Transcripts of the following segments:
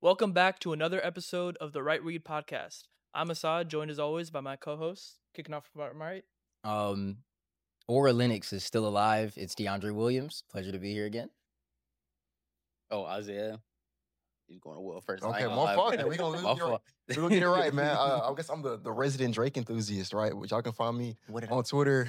Welcome back to another episode of the Right Read Podcast. I'm Assad, joined as always by my co-host. Kicking off from my right. Aura Linux is still alive. It's DeAndre Williams. Pleasure to be here again. Oh, Isaiah. He's going to Will first. Okay, my fault. We're gonna get it right, man. I guess I'm the resident Drake enthusiast, right? Which y'all can find me on Twitter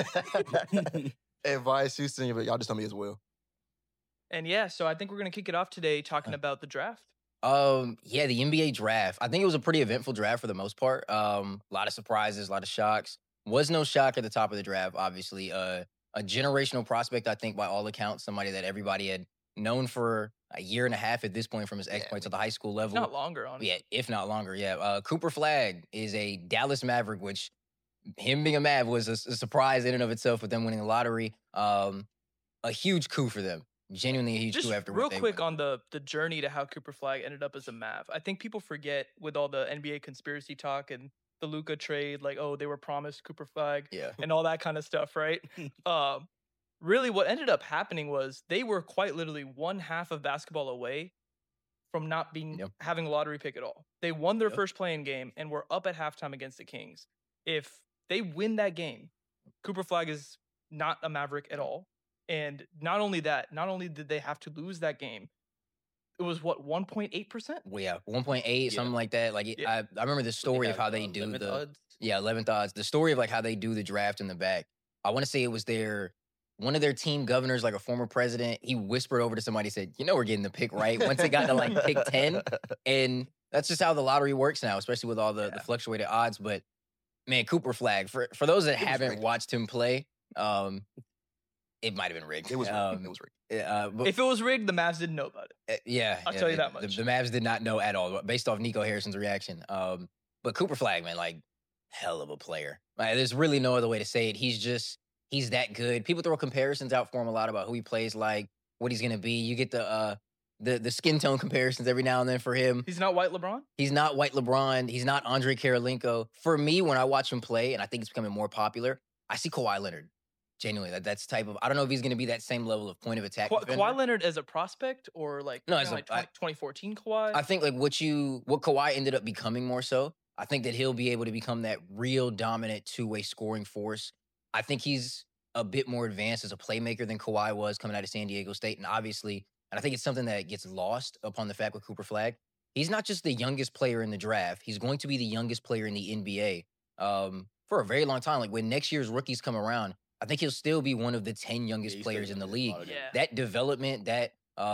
at Vice Houston, but y'all just tell me as well. And yeah, so I think we're going to kick it off today talking about the draft. Yeah, the NBA draft. I think it was a pretty eventful draft for the most part. A lot of surprises, a lot of shocks. Was no shock at the top of the draft, obviously. A generational prospect, I think, by all accounts, somebody that everybody had known for a year and a half at this point from his exploits at the high school level. Not longer, honestly. Yeah, if not longer, yeah. Cooper Flagg is a Dallas Maverick, which him being a Mav was a surprise in and of itself with them winning the lottery. A huge coup for them. Genuinely a huge coup after real quick on the journey to how Cooper Flagg ended up as a Mav. I think people forget with all the NBA conspiracy talk and the Luka trade, like, oh, they were promised Cooper Flagg and all that kind of stuff, right? Really what ended up happening was they were quite literally one half of basketball away from not being having a lottery pick at all. They won their first play-in game and were up at halftime against the Kings. If they win that game, Cooper Flagg is not a Maverick at all. And not only that, not only did they have to lose that game, it was what, 1.8%? Well, yeah, 1.8, something like that. Like I remember the story of how they do 11th odds? 11th odds. The story of like how they do the draft in the back. I want to say it was one of their team governors, like a former president. He whispered over to somebody, said, "We're getting the pick right." Once it got to like pick 10, and that's just how the lottery works now, especially with all the fluctuated odds. But man, Cooper Flagg, for those that haven't watched him play, it might have been rigged. It was rigged. If it was rigged, the Mavs didn't know about it. I'll tell you that much. The Mavs did not know at all, based off Nico Harrison's reaction. But Cooper Flagg, man, like, hell of a player. Like, there's really no other way to say it. He's that good. People throw comparisons out for him a lot about who he plays like, what he's gonna be. You get the skin tone comparisons every now and then for him. He's not white LeBron? He's not white LeBron. He's not Andre Karolinko. For me, when I watch him play, and I think it's becoming more popular, I see Kawhi Leonard. Genuinely, that's type of. I don't know if he's going to be that same level of point of attack. Kawhi Leonard as a prospect, or like it's like 2014 Kawhi. I think like what Kawhi ended up becoming more so. I think that he'll be able to become that real dominant two-way scoring force. I think he's a bit more advanced as a playmaker than Kawhi was coming out of San Diego State, and obviously, and I think it's something that gets lost upon the fact with Cooper Flagg. He's not just the youngest player in the draft. He's going to be the youngest player in the NBA for a very long time. Like when next year's rookies come around, I think he'll still be one of the 10 youngest players in the league. That development, that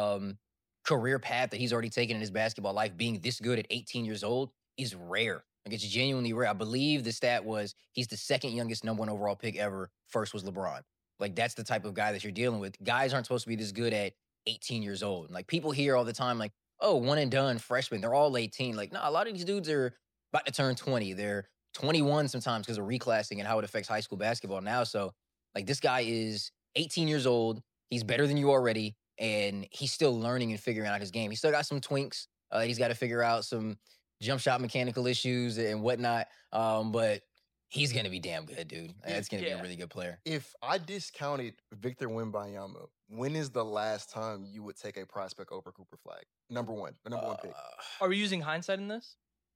career path that he's already taken in his basketball life, being this good at 18 years old, is rare. Like, it's genuinely rare. I believe the stat was he's the second youngest number 1 overall pick ever. First was LeBron. Like, that's the type of guy that you're dealing with. Guys aren't supposed to be this good at 18 years old. And, like, people hear all the time, like, oh, one and done freshmen. They're all 18. Like, no, a lot of these dudes are about to turn 20. They're 21 sometimes because of reclassing and how it affects high school basketball now. So, like, this guy is 18 years old. He's better than you already, and he's still learning and figuring out his game. He's still got some twinks. He's got to figure out some jump shot mechanical issues and whatnot. But he's going to be damn good, dude. That's going to be a really good player. If I discounted Victor Wembanyama, when is the last time you would take a prospect over Cooper Flagg? Number one pick. Are we using hindsight in this?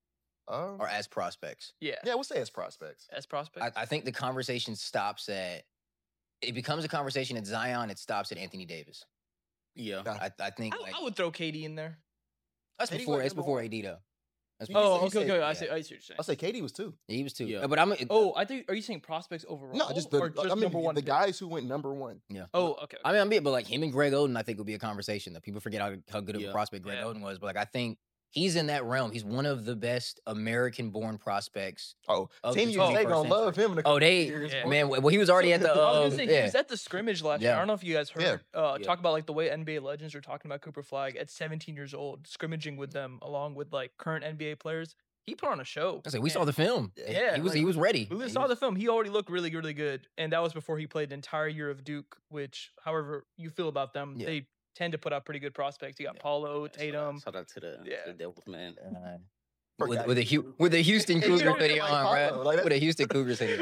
Or as prospects? Yeah, we'll say as prospects. As prospects? I think the conversation stops at... It becomes a conversation at Zion. It stops at Anthony Davis. Yeah, I think I would throw KD in there. That's before AD though. Okay. I see what you're saying. I say KD was 2. Yeah, he was 2. Yeah. But I think. Are you saying prospects overall? No, just number 1. The guys who went number 1. Yeah. Oh, okay. But like him and Greg Oden, I think would be a conversation that people forget how good of a prospect Greg Oden was. But like I think he's in that realm. He's one of the best American-born prospects. Team USA gonna love him in a couple years. Man. Well, he was already at the. I was gonna say, he was at the scrimmage last year. I don't know if you guys heard talk about like the way NBA legends are talking about Cooper Flagg at 17 years old, scrimmaging with them along with like current NBA players. He put on a show. I was like, we saw the film. Yeah, he was ready. We saw the film. He already looked really, really good, and that was before he played an entire year of Duke. Which, however you feel about them, they tend to put out pretty good prospects. You got Paulo, Tatum. Shout out to the Devils, man. With a Houston Cougars hoodie on, right? With a Houston Cougars hoodie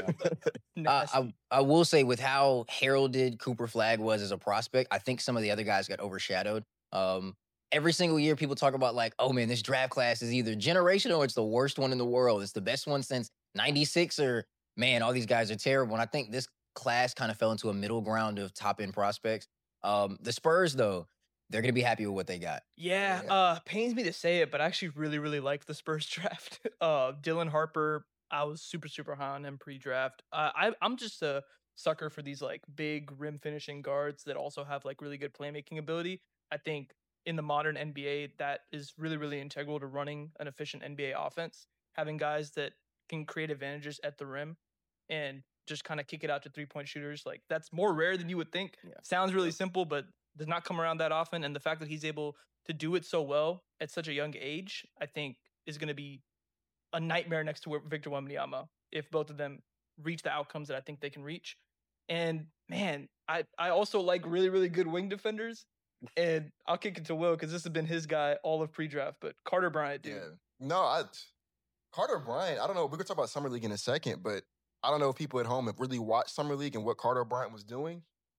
on. I will say, with how heralded Cooper Flagg was as a prospect, I think some of the other guys got overshadowed. every single year people talk about like, oh man, this draft class is either generational or it's the worst one in the world. It's the best one since 96 or man, all these guys are terrible. And I think this class kind of fell into a middle ground of top end prospects. The Spurs though, they're going to be happy with what they got. Yeah, pains me to say it, but I actually really, really like the Spurs draft. Dylan Harper, I was super, super high on him pre-draft. I'm just a sucker for these like big rim finishing guards that also have like really good playmaking ability. I think in the modern NBA, that is really, really integral to running an efficient NBA offense. Having guys that can create advantages at the rim and just kind of kick it out to 3-point shooters, like that's more rare than you would think. Yeah. Sounds really simple, but does not come around that often. And the fact that he's able to do it so well at such a young age, I think is going to be a nightmare next to Victor Wembanyama if both of them reach the outcomes that I think they can reach. And man, I also like really, really good wing defenders. And I'll kick it to Will because this has been his guy all of pre-draft. But Carter Bryant, dude. Yeah. No, Carter Bryant, I don't know. We're going to talk about Summer League in a second, but I don't know if people at home have really watched Summer League and what Carter Bryant was doing.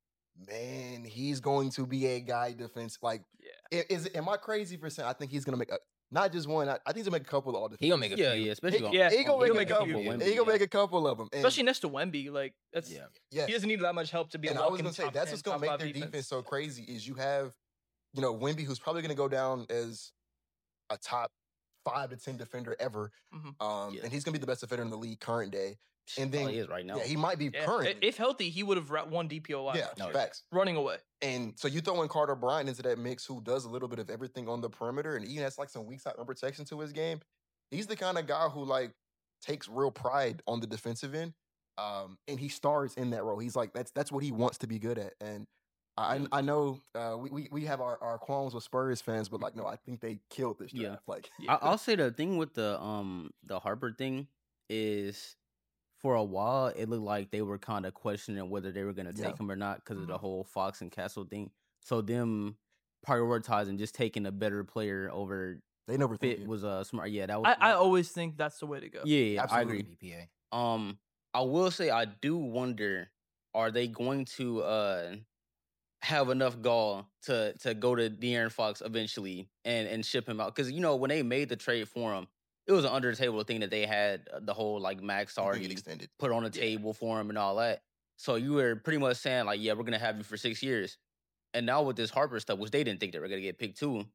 Man, he's going to be a guy defense. Like, am I crazy for saying I think he's going to make not just one? I think he's going to make a couple of all defense. He's going to make a few. Yeah, especially he's going to make a couple. He's going to make a couple of them. And, especially next to Wemby. Like, that's he doesn't need that much help to be and a I was going to say, that's 10, what's going to make their defense so crazy is you have, Wemby, who's probably going to go down as a top 5 to 10 defender ever. Mm-hmm. And he's going to be the best defender in the league current day. And then he is right now. Yeah, he might be current. If healthy, he would have won DPOY. Yeah, facts. Running away. And so you throw in Carter Bryant into that mix, who does a little bit of everything on the perimeter, and he has like some weak side protection to his game. He's the kind of guy who like takes real pride on the defensive end, and he stars in that role. He's like that's what he wants to be good at. And I know we have our qualms with Spurs fans, but like no, I think they killed this draft. Like I'll say the thing with the Harper thing is, for a while, it looked like they were kind of questioning whether they were going to take him or not because of the whole Fox and Castle thing. So them prioritizing just taking a better player over they never fit was smart. Yeah, that was. I always think that's the way to go. Yeah, absolutely. I agree. BPA. I will say I do wonder: are they going to have enough gall to go to De'Aaron Fox eventually and ship him out? Because when they made the trade for him, it was an under the table thing that they had the whole like max target extended put on the table for him and all that. So you were pretty much saying like, yeah, we're gonna have you for 6 years. And now with this Harper stuff, which they didn't think they were gonna get picked too.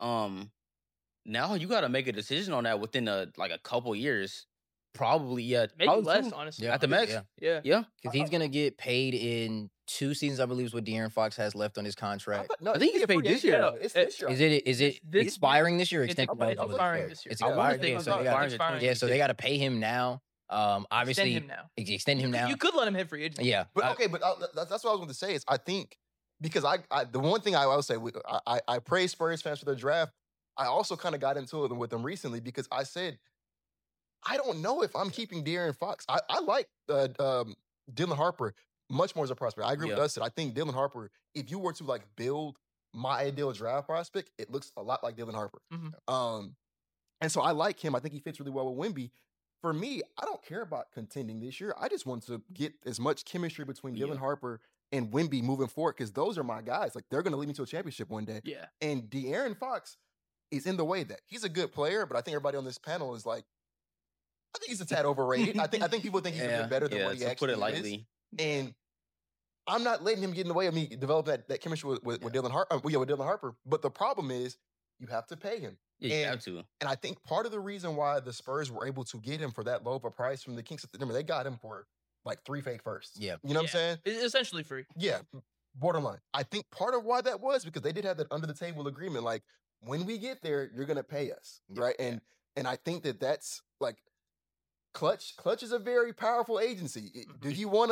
Now you got to make a decision on that within a couple years. Probably, maybe probably less, honestly. At the max, yeah. Because he's gonna get paid in 2 seasons, I believe, is what De'Aaron Fox has left on his contract. I think he's paid this year. It's this year. Is it expiring this year? Or it's expiring this year. It's expiring. So they got to pay him now. Obviously, extend him now. You could let him hit free agency. Yeah, but okay, but that's what I was going to say is I think because I the one thing I will say I praise Spurs fans for their draft. I also kind of got into it with them recently because I said I don't know if I'm keeping De'Aaron Fox. I like Dylan Harper much more as a prospect. I agree with Dustin. I think Dylan Harper, if you were to like build my ideal draft prospect, it looks a lot like Dylan Harper. Mm-hmm. And so I like him. I think he fits really well with Wemby. For me, I don't care about contending this year. I just want to get as much chemistry between Dylan Harper and Wemby moving forward because those are my guys. Like they're going to lead me to a championship one day. Yeah. And De'Aaron Fox is in the way that he's a good player, but I think everybody on this panel is like, I think he's a tad overrated. I think people think he's a bit better than what he actually put it lightly. Is. And I'm not letting him get in the way of me developing that chemistry with Dylan Harper. With Dylan Harper. But the problem is you have to pay him. Yeah, you have to. And I think part of the reason why the Spurs were able to get him for that low of a price from the Kings, remember they got him for like 3 fake firsts. Yeah. You know what I'm saying? It's essentially free. Yeah. Borderline. I think part of why that was because they did have that under the table agreement. Like when we get there, you're going to pay us. Right. And I think that's like, Clutch is a very powerful agency. Do you want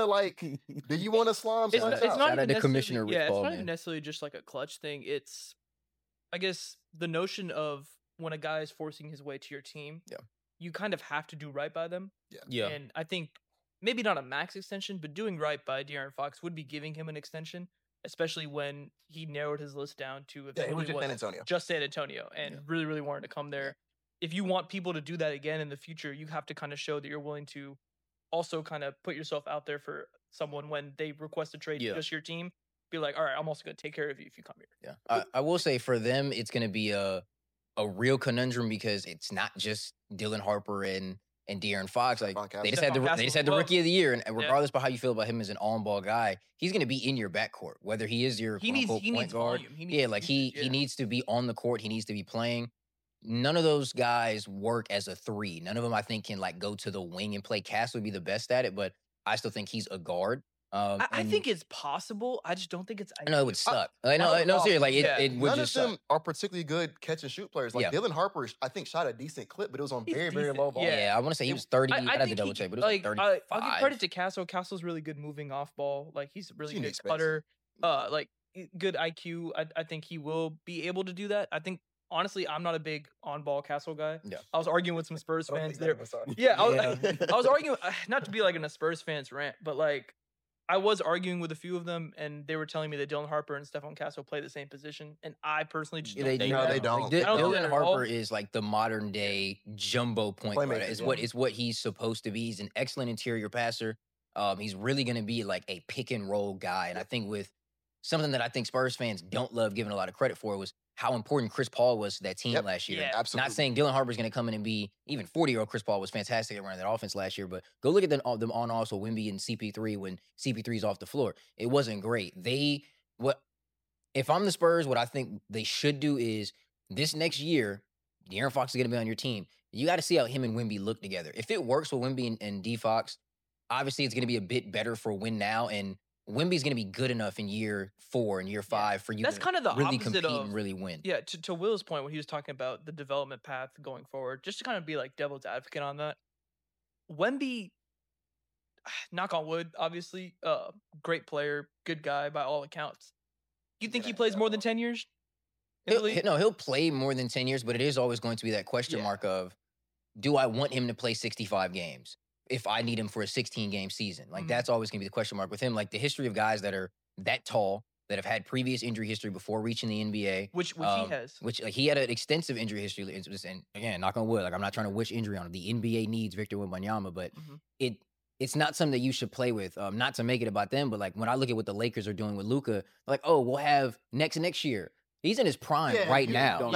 to slime? It's not even the commissioner. It's not even necessarily just like a Clutch thing. It's, I guess, the notion of when a guy is forcing his way to your team, you kind of have to do right by them. Yeah. And I think maybe not a max extension, but doing right by De'Aaron Fox would be giving him an extension, especially when he narrowed his list down to it was just San Antonio. Just San Antonio, and really, really wanted to come there. If you want people to do that again in the future, you have to kind of show that you're willing to also kind of put yourself out there for someone when they request a trade to just your team. be like, all right, I'm also going to take care of you if you come here. Yeah, I will say for them, it's going to be a real conundrum because it's not just Dylan Harper and De'Aaron Fox. Like they just had the rookie of the year, and regardless of how you feel about him as an on-ball guy, he's going to be in your backcourt, whether he is your point guard. Volume. He needs to be on the court. He needs to be playing. None of those guys work as a three. None of them, I think, can like go to the wing and play. Cass would be the best at it, but I still think he's a guard. I think it's possible. I just don't think it's. No, it would suck. No, seriously. Like it would none just of them suck. are particularly good catch and shoot players. Like Dylan Harper, I think shot a decent clip, but it was on very low ball. Yeah, I want to say he was 30. I had to double check, but it was like 35. I'll give credit to Castle. Castle's really good moving off ball. Like he's really good cutter. Like good IQ. I think he will be able to do that. I think. Honestly, I'm not a big on-ball Castle guy. Yeah. I was arguing with some Spurs fans there. I was arguing, not to be like in a Spurs fans rant, but like I was arguing with a few of them, and they were telling me that Dylan Harper and Stephon Castle play the same position, and I personally just don't think they don't. Like, Dylan Harper is like the modern day jumbo point guard. Is what he's supposed to be. He's an excellent interior passer. He's really going to be like a pick and roll guy, and I think with something that I think Spurs fans don't love giving a lot of credit for was how important Chris Paul was to that team last year. Yeah, absolutely. Not saying Dylan Harper's going to come in and be even 40-year-old Chris Paul was fantastic at running that offense last year, but go look at them on also Wemby and CP3 when CP3's off the floor. It wasn't great. If I'm the Spurs, what I think they should do is this next year, De'Aaron Fox is going to be on your team. You got to see how him and Wemby look together. If it works with Wemby and D Fox, obviously it's going to be a bit better for win now, and Wemby's going to be good enough in year 4 and year 5 for you to kind of the really opposite compete and really win. Yeah, to Will's point when he was talking about the development path going forward, just to kind of be like devil's advocate on that, Wemby, knock on wood, obviously, great player, good guy by all accounts. You think he plays more than 10 years? He'll play more than 10 years, but it is always going to be that question mark of, do I want him to play 65 games? If I need him for a 16-game season. Like, that's always going to be the question mark with him. Like, the history of guys that are that tall, that have had previous injury history before reaching the NBA. Which he has. Which, like, he had an extensive injury history. And, again, knock on wood, like, I'm not trying to wish injury on him. The NBA needs Victor Wembanyama, but it's not something that you should play with. Not to make it about them, but, like, when I look at what the Lakers are doing with Luka, like, oh, we'll have next year. He's in his prime right now.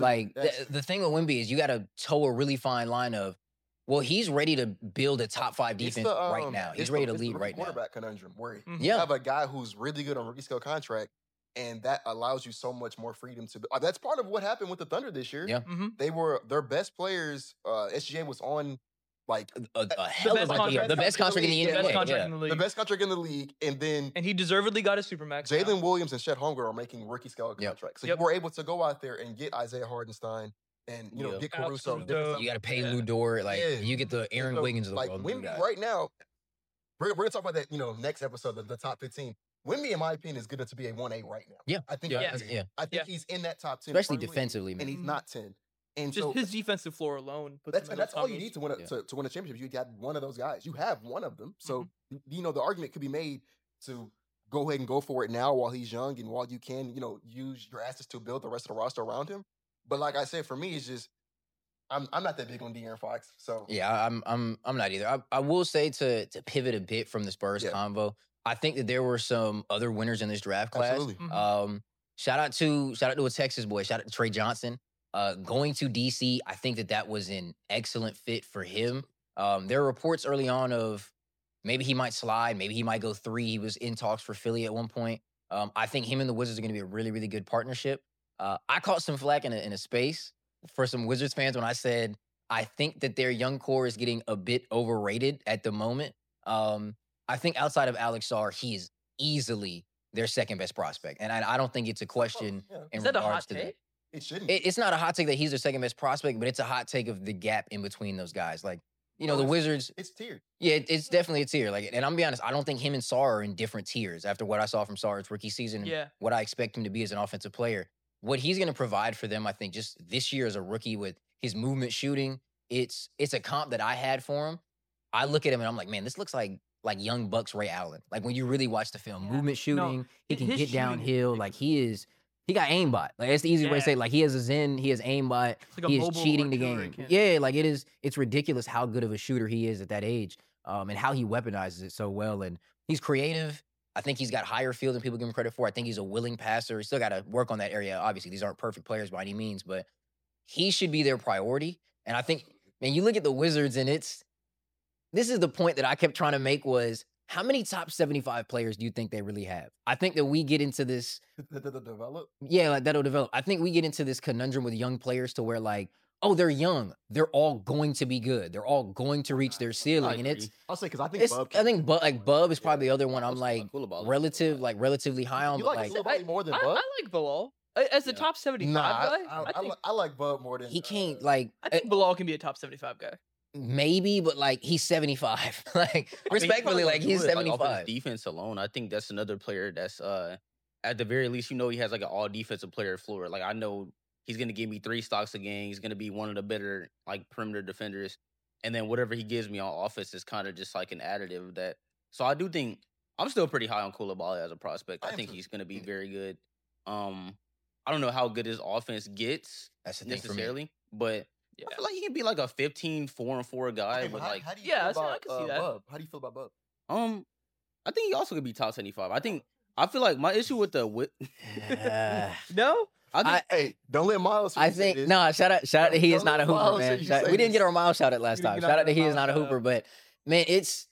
The thing with Wemby is you got to toe a really fine line of, well, he's ready to build a top 5 defense right now. He's ready to lead right now. Quarterback conundrum where you have a guy who's really good on rookie scale contract, and that allows you so much more freedom to. That's part of what happened with the Thunder this year. Yeah, they were their best players. SGA was on like a hell of the best contract in the NBA. The best contract in the league, and he deservedly got a supermax. Jalen Williams and Chet Holmgren are making rookie scale contracts, so you were able to go out there and get Isaiah Hardenstein. And get Caruso. You got to pay Lou Dort. You get the Aaron Wiggins of the world. Wemby right now, we're gonna talk about that. Next episode, the top 15. Wemby, in my opinion, is good enough to be a 1A right now. Yeah, I think. I think he's in that top 10, especially defensively, man. And he's not 10. And just his defensive floor alone. That's all you need to win a championship. You got one of those guys. You have one of them. So the argument could be made to go ahead and go for it now while he's young and while you can use your assets to build the rest of the roster around him. But like I said, for me, it's just I'm not that big on De'Aaron Fox. So yeah, I'm not either. I will say to pivot a bit from the Spurs convo, I think that there were some other winners in this draft class. Absolutely. Shout out to a Texas boy. Shout out to Trey Johnson. Going to DC, I think that was an excellent fit for him. There are reports early on of maybe he might slide, maybe he might go 3. He was in talks for Philly at one point. I think him and the Wizards are going to be a really, really good partnership. I caught some flack in a space for some Wizards fans when I said I think that their young core is getting a bit overrated at the moment. I think outside of Alex Sarr, he is easily their second best prospect, and I don't think it's a question in regards to that. It shouldn't. It's not a hot take that he's their second best prospect, but it's a hot take of the gap in between those guys. Like the Wizards, it's tiered. Yeah, it's definitely a tier. Like, and I'm gonna be honest, I don't think him and Sarr are in different tiers after what I saw from Sarr's rookie season. Yeah. What I expect him to be as an offensive player. What he's going to provide for them, I think, just this year as a rookie with his movement shooting, it's a comp that I had for him. I look at him and I'm like, man, this looks like young Bucks Ray Allen. Like when you really watch the film, movement shooting, he can get downhill. Like he got aimbot. Like that's the easy way to say it. Like he has a zen, he has aimbot, he is cheating the game. Yeah, like it's ridiculous how good of a shooter he is at that age, and how he weaponizes it so well. And he's creative. I think he's got higher feel than people give him credit for. I think he's a willing passer. He's still got to work on that area. Obviously, these aren't perfect players by any means, but he should be their priority. And I think, man, you look at the Wizards and this is the point that I kept trying to make was, how many top 75 players do you think they really have? I think that we get into this. That'll develop? Yeah, like that'll develop. I think we get into this conundrum with young players to where like, oh, they're young. They're all going to be good. They're all going to reach their ceiling. And it's, I'll say, because I think Bub. Bub is probably the other one I'm like relatively high on. You but like like Coulibaly more than Bub? I like Bilal. As a top 75 guy, I like Bub more than he can't like. I think Bilal can be a top 75 guy. Maybe, but like he's 75. Like respectfully, like he's 75. Like, off his defense alone, I think that's another player that's at the very least, he has like an all defensive player floor. Like I know he's gonna give me 3 stocks a game. He's gonna be one of the better like perimeter defenders. And then whatever he gives me on offense is kind of just like an additive of that. So I do think I'm still pretty high on Coulibaly as a prospect. I think he's gonna be very good. I don't know how good his offense gets necessarily, but yeah. I feel like he can be like a 15 4-4 guy. Okay, with like, I can see that. Bub? How do you feel about Bub? I think he also could be top 75. I feel like my issue with the no. Hey, don't let Miles. I think shout out to he is not a hooper, man. We didn't get our Miles shout out last time. Shout out to he is not a hooper, but man,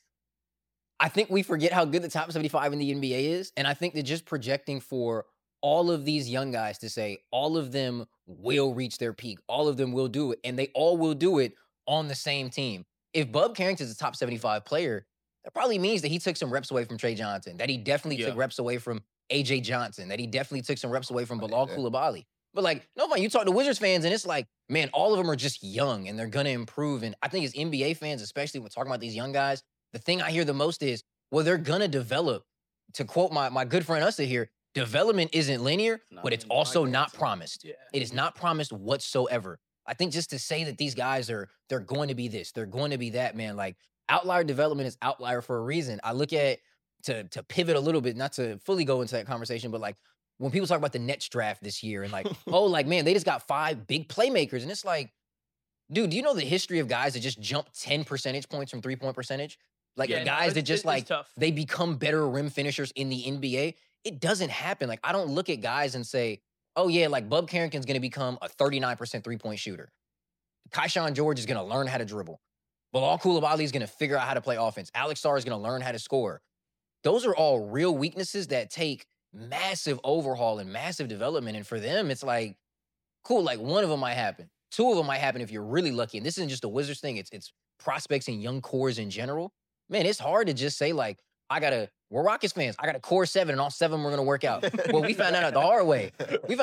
I think we forget how good the top 75 in the NBA is, and I think that just projecting for all of these young guys to say all of them will reach their peak, all of them will do it, and they all will do it on the same team. If Bub Carrington is a top 75 player, that probably means that he took some reps away from Trey Johnson, that he definitely took reps away from AJ Johnson, that he definitely took some reps away from Bilal Coulibaly. But like, no, man, you talk to Wizards fans and it's like, man, all of them are just young and they're going to improve. And I think as NBA fans, especially when talking about these young guys, the thing I hear the most is, well, they're going to develop. To quote my good friend Ussa here, development isn't linear, but it's also not promised. Yeah. It is not promised whatsoever. I think just to say that these guys they're going to be this, they're going to be that, man, like outlier development is outlier for a reason. I look at, to pivot a little bit, not to fully go into that conversation, but like when people talk about the Nets draft this year and like, oh, like, man, they just got 5 big playmakers. And it's like, dude, do you know the history of guys that just jump 10 percentage points from 3-point percentage? Like the guys that just like, they become better rim finishers in the NBA. It doesn't happen. Like, I don't look at guys and say, oh, yeah, like Bub Carrington's going to become a 39% 3-point shooter. Keyshawn George is going to learn how to dribble. Bilal Coulibaly is going to figure out how to play offense. Alex Sarr is going to learn how to score. Those are all real weaknesses that take massive overhaul and massive development. And for them, it's like, cool, like one of them might happen. 2 of them might happen if you're really lucky. And this isn't just a Wizards thing. It's prospects and young cores in general. Man, it's hard to just say like, we're Rockets fans. I got a core 7 and all 7 were going to work out. Well, we found out the hard way.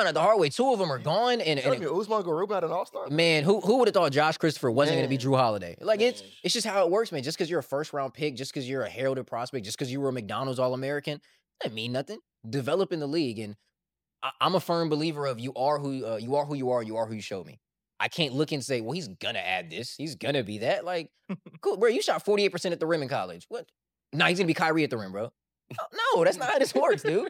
2 of them are gone. And Usman Garuba had an all-star? Man, who would have thought Josh Christopher wasn't going to be Drew Holiday? Like, it's just how it works, man. Just because you're a first-round pick, just because you're a heralded prospect, just because you were a McDonald's All-American, that mean nothing. Develop in the league. And I'm a firm believer of you are who you are, you are who you show me. I can't look and say, well, he's going to add this. He's going to be that. Like, cool, bro, you shot 48% at the rim in college. What? Nah, he's going to be Kyrie at the rim, bro. No, that's not how this works, dude.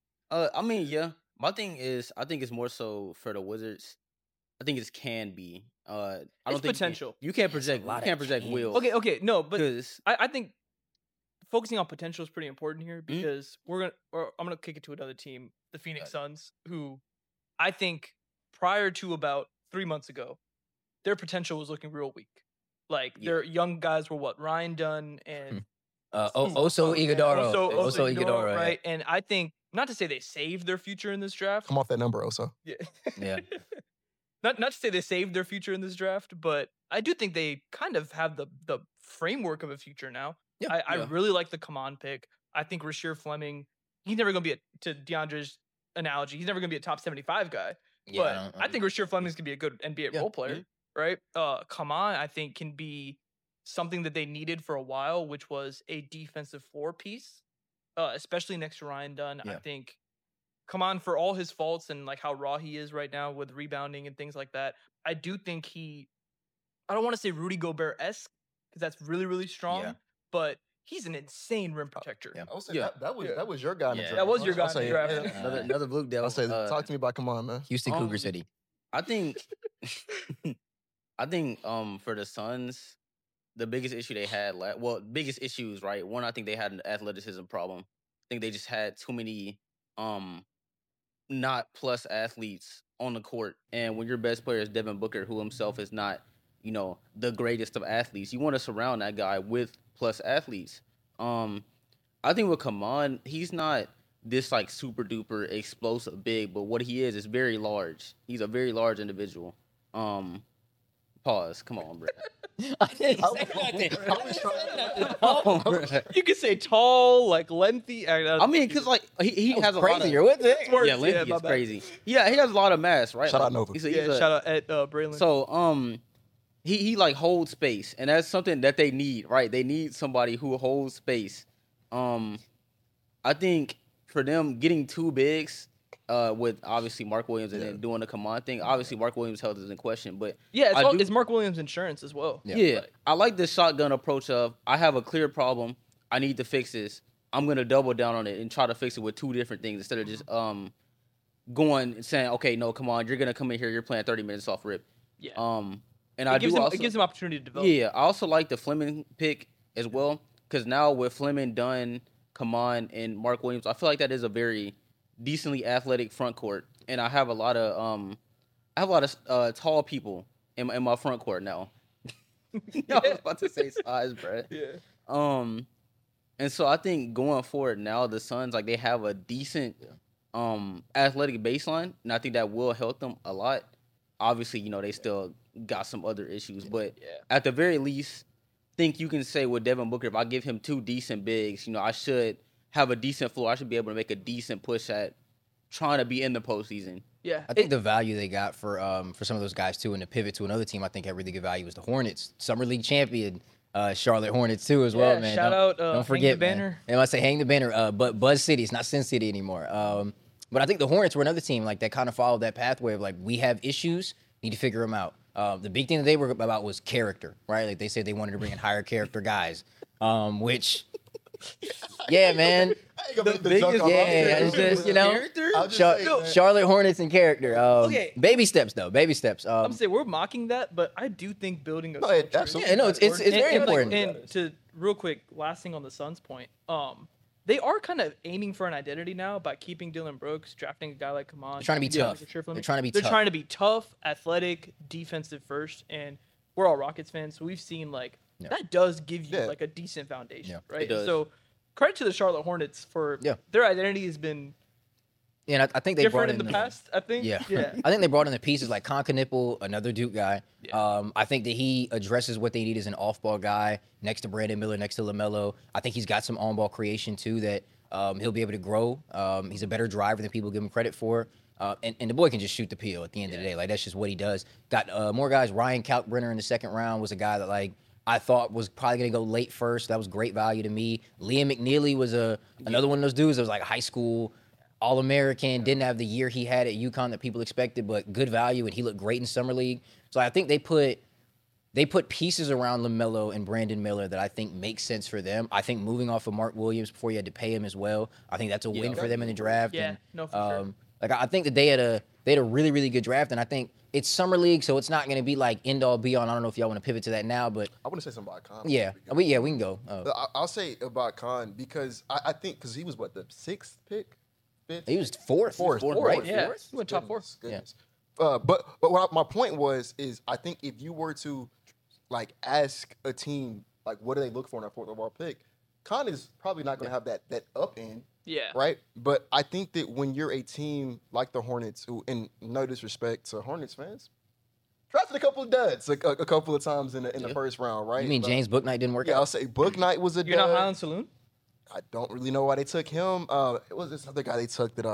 I mean, yeah. My thing is, I think it's more so for the Wizards. I think it can be. I don't think potential. You can't project. You can't project will. Okay, no, but I think focusing on potential is pretty important here because I'm gonna kick it to another team, the Phoenix Suns, who I think prior to about 3 months ago, their potential was looking real weak. Like their young guys were Ryan Dunn and Oso Ighodaro. Oso Ighodaro, right? And I think, not to say they saved their future in this draft. Come off that number, Oso. Yeah. Not to say they saved their future in this draft, but I do think they kind of have the framework of a future now. Yeah, I really like the Kaman pick. I think Rasheer Fleming, he's never going to be, to DeAndre's analogy, he's never going to be a top 75 guy. Yeah, but I think Rasheer Fleming's going to be a good NBA role player, right? Kaman, I think, can be something that they needed for a while, which was a defensive floor piece, especially next to Ryan Dunn. I think Kaman, for all his faults and like how raw he is right now with rebounding and things like that, I do think I don't want to say Rudy Gobert-esque because that's really, really strong, but he's an insane rim protector. I would say that was your guy in the draft. That was your guy in the draft. Another Blue Devil. I'll say, talk to me about Kaman, man. Houston Cougar City. I think for the Suns, the biggest issue they had, biggest issues, right? One, I think they had an athleticism problem. think they just had too many not plus athletes on the court. And when your best player is Devin Booker, who himself is not, the greatest of athletes, you want to surround that guy with plus athletes. I think with Kaman, he's not this like super duper explosive big, but what he is very large. He's a very large individual. Pause. Come on, bro. I didn't say nothing. You could say tall, like lengthy. I mean, because like he has a lot of what the heck? yeah, lengthy is crazy. Yeah, he has a lot of mass, right? Shout like, out Nova. Shout out at Braylon. So he like holds space, and that's something that they need, right? They need somebody who holds space. I think for them getting two bigs, with obviously Mark Williams and then doing the Kaman thing, obviously Mark Williams' health is in question, but it's Mark Williams' insurance as well. Yeah, I like this shotgun approach of I have a clear problem, I need to fix this. I'm gonna double down on it and try to fix it with two different things instead of just going and saying, okay, no, come on, you're gonna come in here, you're playing 30 minutes off rip. Yeah. And it gives him opportunity to develop. Yeah, I also like the Fleming pick as well, because now with Fleming, Dunn, Kaman, and Mark Williams, I feel like that is a very decently athletic front court, and I have a lot of tall people in my front court now. I was about to say size, bro. Yeah. And so I think going forward now, the Suns they have a decent athletic baseline, and I think that will help them a lot. Obviously, they still got some other issues, but at the very least, think you can say with Devin Booker, if I give him two decent bigs, I should have a decent floor. I should be able to make a decent push at trying to be in the postseason. Yeah, I think the value they got for some of those guys too, and to pivot to another team, I think had really good value was the Hornets, Summer League champion, Charlotte Hornets too as well, man. Shout out, don't forget, hang the banner. Man. And I say hang the banner, but Buzz City, it's not Sin City anymore. But I think the Hornets were another team that kind of followed that pathway of we have issues, need to figure them out. The big thing that they were about was character, right? They said they wanted to bring in higher character guys, which. Yeah, man. It's just, Charlotte Hornets and character. Okay. Baby steps, though. Baby steps. I'm saying we're mocking that, but I do think building a absolutely. It's very important. And to real quick, last thing on the Suns point, they are kind of aiming for an identity now by keeping Dylan Brooks, drafting a guy like Kaman. They're trying to be tough. They're trying to be tough, athletic, defensive first, and we're all Rockets fans, so we've seen that does give you a decent foundation, right? So credit to the Charlotte Hornets for their identity has been and I think they different brought in the past. I think, yeah. I think they brought in the pieces like Con Knipple, another Duke guy. I think that he addresses what they need as an off-ball guy next to Brandon Miller, next to LaMelo. I think he's got some on-ball creation too that he'll be able to grow. He's a better driver than people give him credit for. And the boy can just shoot the peel at the end of the day. That's just what he does. Got more guys. Ryan Kalkbrenner in the second round was a guy that I thought was probably going to go late first. That was great value to me. Liam McNeely was another one of those dudes that was high school All-American, didn't have the year he had at UConn that people expected, but good value, and he looked great in Summer League. So I think they put pieces around LaMelo and Brandon Miller that I think makes sense for them. I think moving off of Mark Williams before you had to pay him as well, I think that's a win for them in the draft. Yeah, for sure. I think that they had a really, really good draft, and I think it's Summer League, so it's not going to be end all be all. I don't know if y'all want to pivot to that now, but I want to say something about Khan. Yeah, we can go. I'll say about Khan because I think because he was the sixth pick. Fifth? He was fourth, right? Yeah, he went top four. Goodness. But what my point is I think if you were to ask a team what do they look for in a fourth overall pick, Khan is probably not going to have that up end. Yeah. Right. But I think that when you're a team like the Hornets, who, in no disrespect to Hornets fans, drafted a couple of duds a couple of times in the first round, right? You mean James Bouknight didn't work out? Yeah, I'll say Bouknight was a dud. You're not high on Saloon? I don't really know why they took him. It was this other guy they took that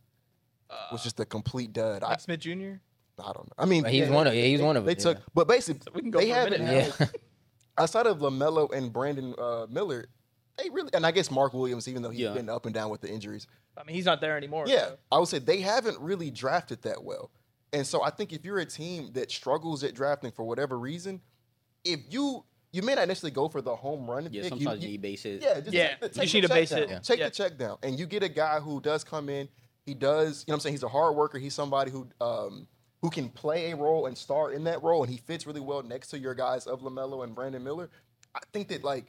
was just a complete dud. Mike Smith Jr.? I don't know. I mean, he's one of them. They took, but basically, so we can go they haven't. Outside of LaMelo and Brandon Miller, they really, and I guess Mark Williams, even though he's been up and down with the injuries. I mean, he's not there anymore. Yeah, so. I would say they haven't really drafted that well. And so I think if you're a team that struggles at drafting for whatever reason, if you may not necessarily go for the home run pick. Sometimes you need base hit. Yeah, you just need a base hit. Take the check down. And you get a guy who does come in, he does, you know what I'm saying, he's a hard worker. He's somebody who can play a role and start in that role, and he fits really well next to your guys of LaMelo and Brandon Miller. I think that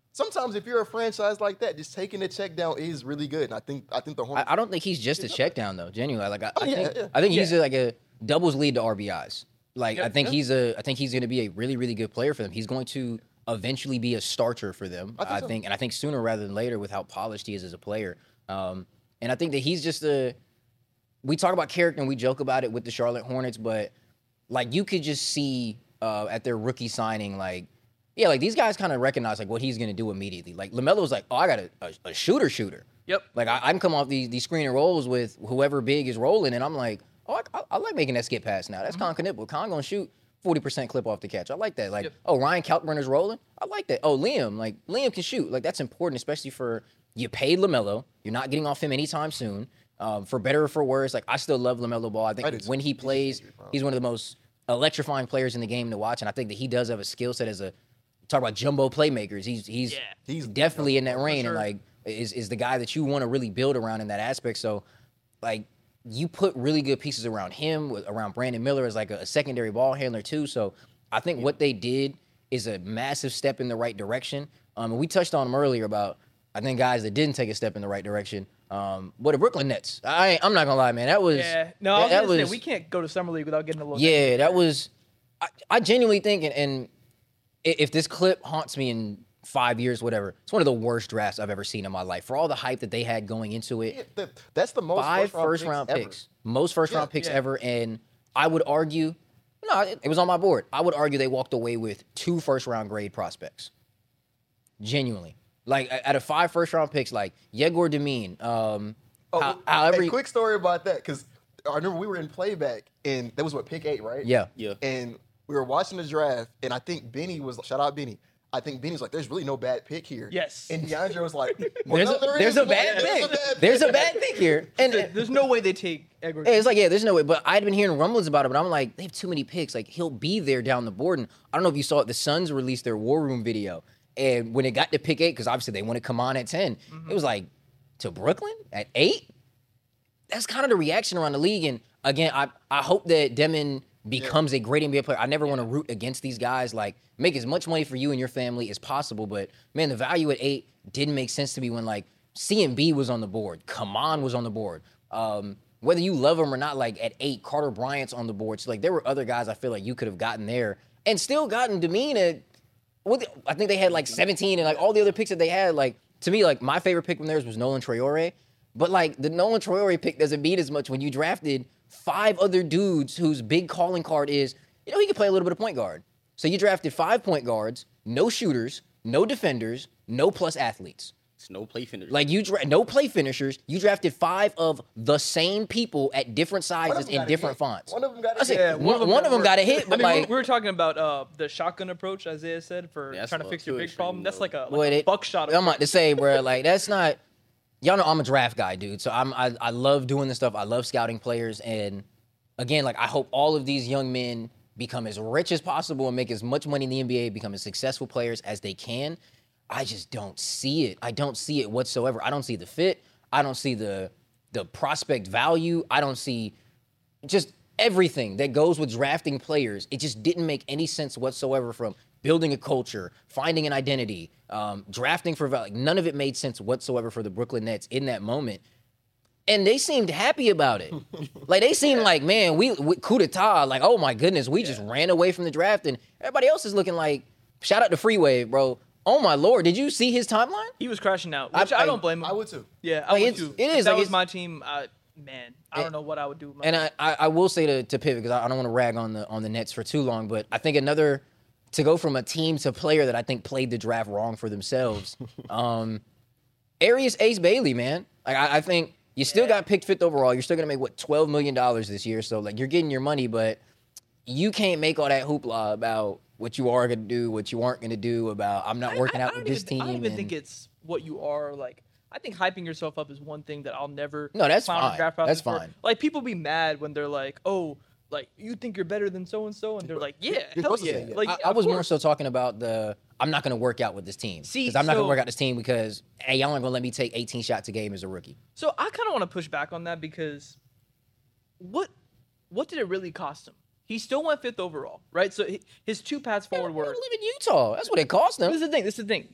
sometimes if you're a franchise like that, just taking the check down is really good. And I think the Hornets. I don't think he's just a check down though. Genuinely, like I think he's like a doubles lead to RBIs. Like I think he's going to be a really, really good player for them. He's going to eventually be a starter for them. I think sooner rather than later with how polished he is as a player. And I think that he's just we talk about character and we joke about it with the Charlotte Hornets, but like you could just see at their rookie signing, like these guys kind of recognize like what he's going to do immediately. Like LaMelo was like, oh, I got a shooter. Yep. Like I can come off these screen and rolls with whoever big is rolling, and I'm like, oh, I like making that skip pass now. That's Con Knipple. Con gonna shoot 40% clip off the catch. I like that. Like, Ryan Kalkbrenner's rolling. I like that. Oh, Liam can shoot. Like that's important, especially for you paid LaMelo. You're not getting off him anytime soon. For better or for worse, like I still love LaMelo Ball. I think when he plays, he's one of the most electrifying players in the game to watch, and I think that he does have a skill set as talk about jumbo playmakers. He's definitely in that reign, and like is the guy that you want to really build around in that aspect. So, like you put really good pieces around him, around Brandon Miller as like a secondary ball handler too. So I think what they did is a massive step in the right direction. And we touched on them earlier about I think guys that didn't take a step in the right direction. But the Brooklyn Nets, I'm not gonna lie, man. That was we can't go to Summer League without getting a little. Yeah, that was. I genuinely think, and if this clip haunts me in 5 years, whatever, it's one of the worst drafts I've ever seen in my life. For all the hype that they had going into it, that's the most 5 first-round picks, most first-round picks ever, and I would argue, it was on my board. I would argue they walked away with 2 first-round grade prospects, genuinely. Like, out of 5 first-round picks, like, Yegor Demine. A quick story about that, because I remember we were in playback, and that was pick 8, right? Yeah. And we were watching the draft, and I think Benny was, shout out Benny, I think Benny's like, there's really no bad pick here. Yes. And DeAndre was like, there's a bad pick. There's a bad pick here. And there's no way they take Edward. It's like, there's no way. But I'd been hearing rumblings about it, but I'm like, they have too many picks. Like, he'll be there down the board. And I don't know if you saw it, the Suns released their War Room video. And when it got to pick 8, because obviously they want to come on at 10, it was like, to Brooklyn at 8? That's kind of the reaction around the league. And again, I hope that Demon becomes a great NBA player. I never want to root against these guys. Like, make as much money for you and your family as possible. But, man, the value at 8 didn't make sense to me when, like, CMB was on the board. Kaman was on the board. Whether you love him or not, like, at 8, Carter Bryant's on the board. So, like, there were other guys I feel like you could have gotten there and still gotten Demine at, I think they had, like, 17 and, like, all the other picks that they had. Like, to me, like, my favorite pick from theirs was Nolan Traore. But, like, the Nolan Traore pick doesn't mean as much when you drafted 5 other dudes whose big calling card is, he can play a little bit of point guard. So you drafted 5 point guards, no shooters, no defenders, no plus athletes. It's no play finishers. Like, no play finishers. You drafted 5 of the same people at different sizes in different fonts. One of them got a hit. Yeah, one of them got a hit, but we were talking about the shotgun approach, Isaiah said, for trying to fix your big problem. That's like a buckshot. I'm about to say, bro, like, that's not... Y'all know I'm a draft guy, dude. So I love doing this stuff. I love scouting players. And again, like, I hope all of these young men become as rich as possible and make as much money in the NBA, become as successful players as they can. I just don't see it. I don't see it whatsoever. I don't see the fit. I don't see the prospect value. I don't see just everything that goes with drafting players. It just didn't make any sense whatsoever, from building a culture, finding an identity, drafting for value. None of it made sense whatsoever for the Brooklyn Nets in that moment. And they seemed happy about it. Like, they seemed like, man, we coup d'etat, like, oh my goodness, we just ran away from the draft. And everybody else is looking like, shout out to Freeway, bro. Oh my Lord, did you see his timeline? He was crashing out, which I don't blame him. I would too. Yeah, I would too. It is. If that was my team, man, I don't know what I would do. And I will say to pivot, because I don't want to rag on the Nets for too long, but I think to go from a team to player that I think played the draft wrong for themselves, Arias Ace Bailey, man. Like, I think you still got picked 5th overall. You're still going to make, $12 million this year. So, like, you're getting your money, but you can't make all that hoopla about what you are going to do, what you aren't going to do, about I'm not working out with this team. I don't even think it's what you are. Like, I think hyping yourself up is one thing that I'll never. No, that's fine. That's fine. Like, people be mad when they're like, oh, like, you think you're better than so-and-so, and they're like, yeah, hell yeah. Like, I was more so talking about I'm not going to work out with this team. Because I'm not going to work out this team because, hey, y'all aren't going to let me take 18 shots a game as a rookie. So I kind of want to push back on that, because what did it really cost him? He still went 5th overall, right? So his 2 paths forward were... live in Utah. That's what it cost him. This is the thing.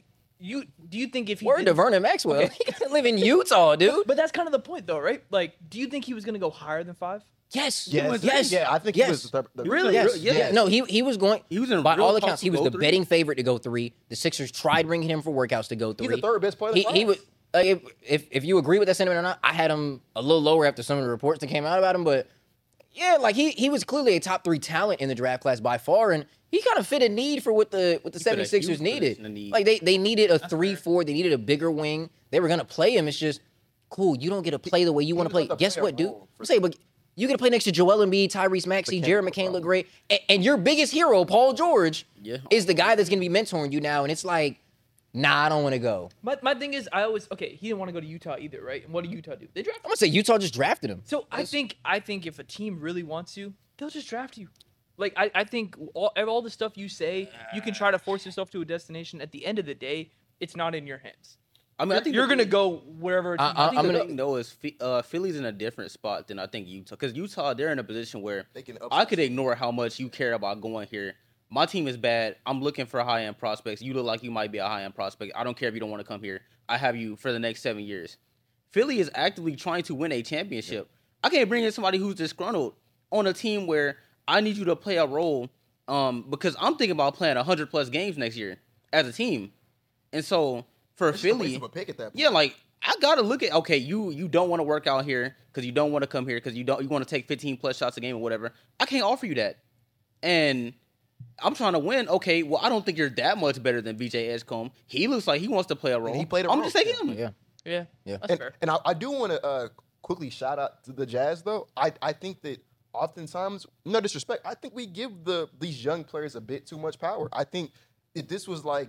do you think if he Word to Vernon Maxwell, Okay. he doesn't live in Utah, dude. But that's kind of the point, though, right? Like, do you think he was going to go higher than 5? Yes. Yes. Yeah, I think he was the Really? Yes. Yes. Yeah. No, he was going. He was in by real all talks accounts, to he was go the 3. betting favorite to go 3. The Sixers tried bringing him for workouts to go 3. He's the third best player. He was. If you agree with that sentiment or not, I had him a little lower after some of the reports that came out about him, but yeah, like he was clearly a top 3 talent in the draft class by far, and he kind of fit a need for what the 76ers needed. Like they needed a 3-4, they needed a bigger wing. They were gonna play him. It's just cool. You don't get to play the way you want to play. Guess what, dude? I'm saying, but you get to play next to Joel Embiid, Tyrese Maxey, Jared McCain look great, and your biggest hero, Paul George, is the guy that's gonna be mentoring you now, and it's like. Nah, I don't want to go. My thing is, he didn't want to go to Utah either, right? And what did Utah do? They drafted him. I'm gonna say Utah just drafted him. So I think if a team really wants you, they'll just draft you. Like I think all the stuff you say, you can try to force yourself to a destination. At the end of the day, it's not in your hands. I mean, I think you're gonna go wherever. I think the thing though is Philly's in a different spot than I think Utah, because Utah, they're in a position where I could ignore how much you care about going here. My team is bad. I'm looking for high-end prospects. You look like you might be a high-end prospect. I don't care if you don't want to come here. I have you for the next 7 years. Philly is actively trying to win a championship. I can't bring in somebody who's disgruntled on a team where I need you to play a role because I'm thinking about playing 100-plus games next year as a team. And so for Philly, yeah, like I got to look at, okay, you don't want to work out here because you don't want to come here because you want to take 15-plus shots a game or whatever. I can't offer you that. And I'm trying to win. Okay, well, I don't think you're that much better than BJ Edgecombe. He looks like he wants to play a role. And he played a role. I'm just taking him. Yeah. That's fair. And I do want to quickly shout out to the Jazz, though. I think that oftentimes, no disrespect, I think we give these young players a bit too much power. I think if this was like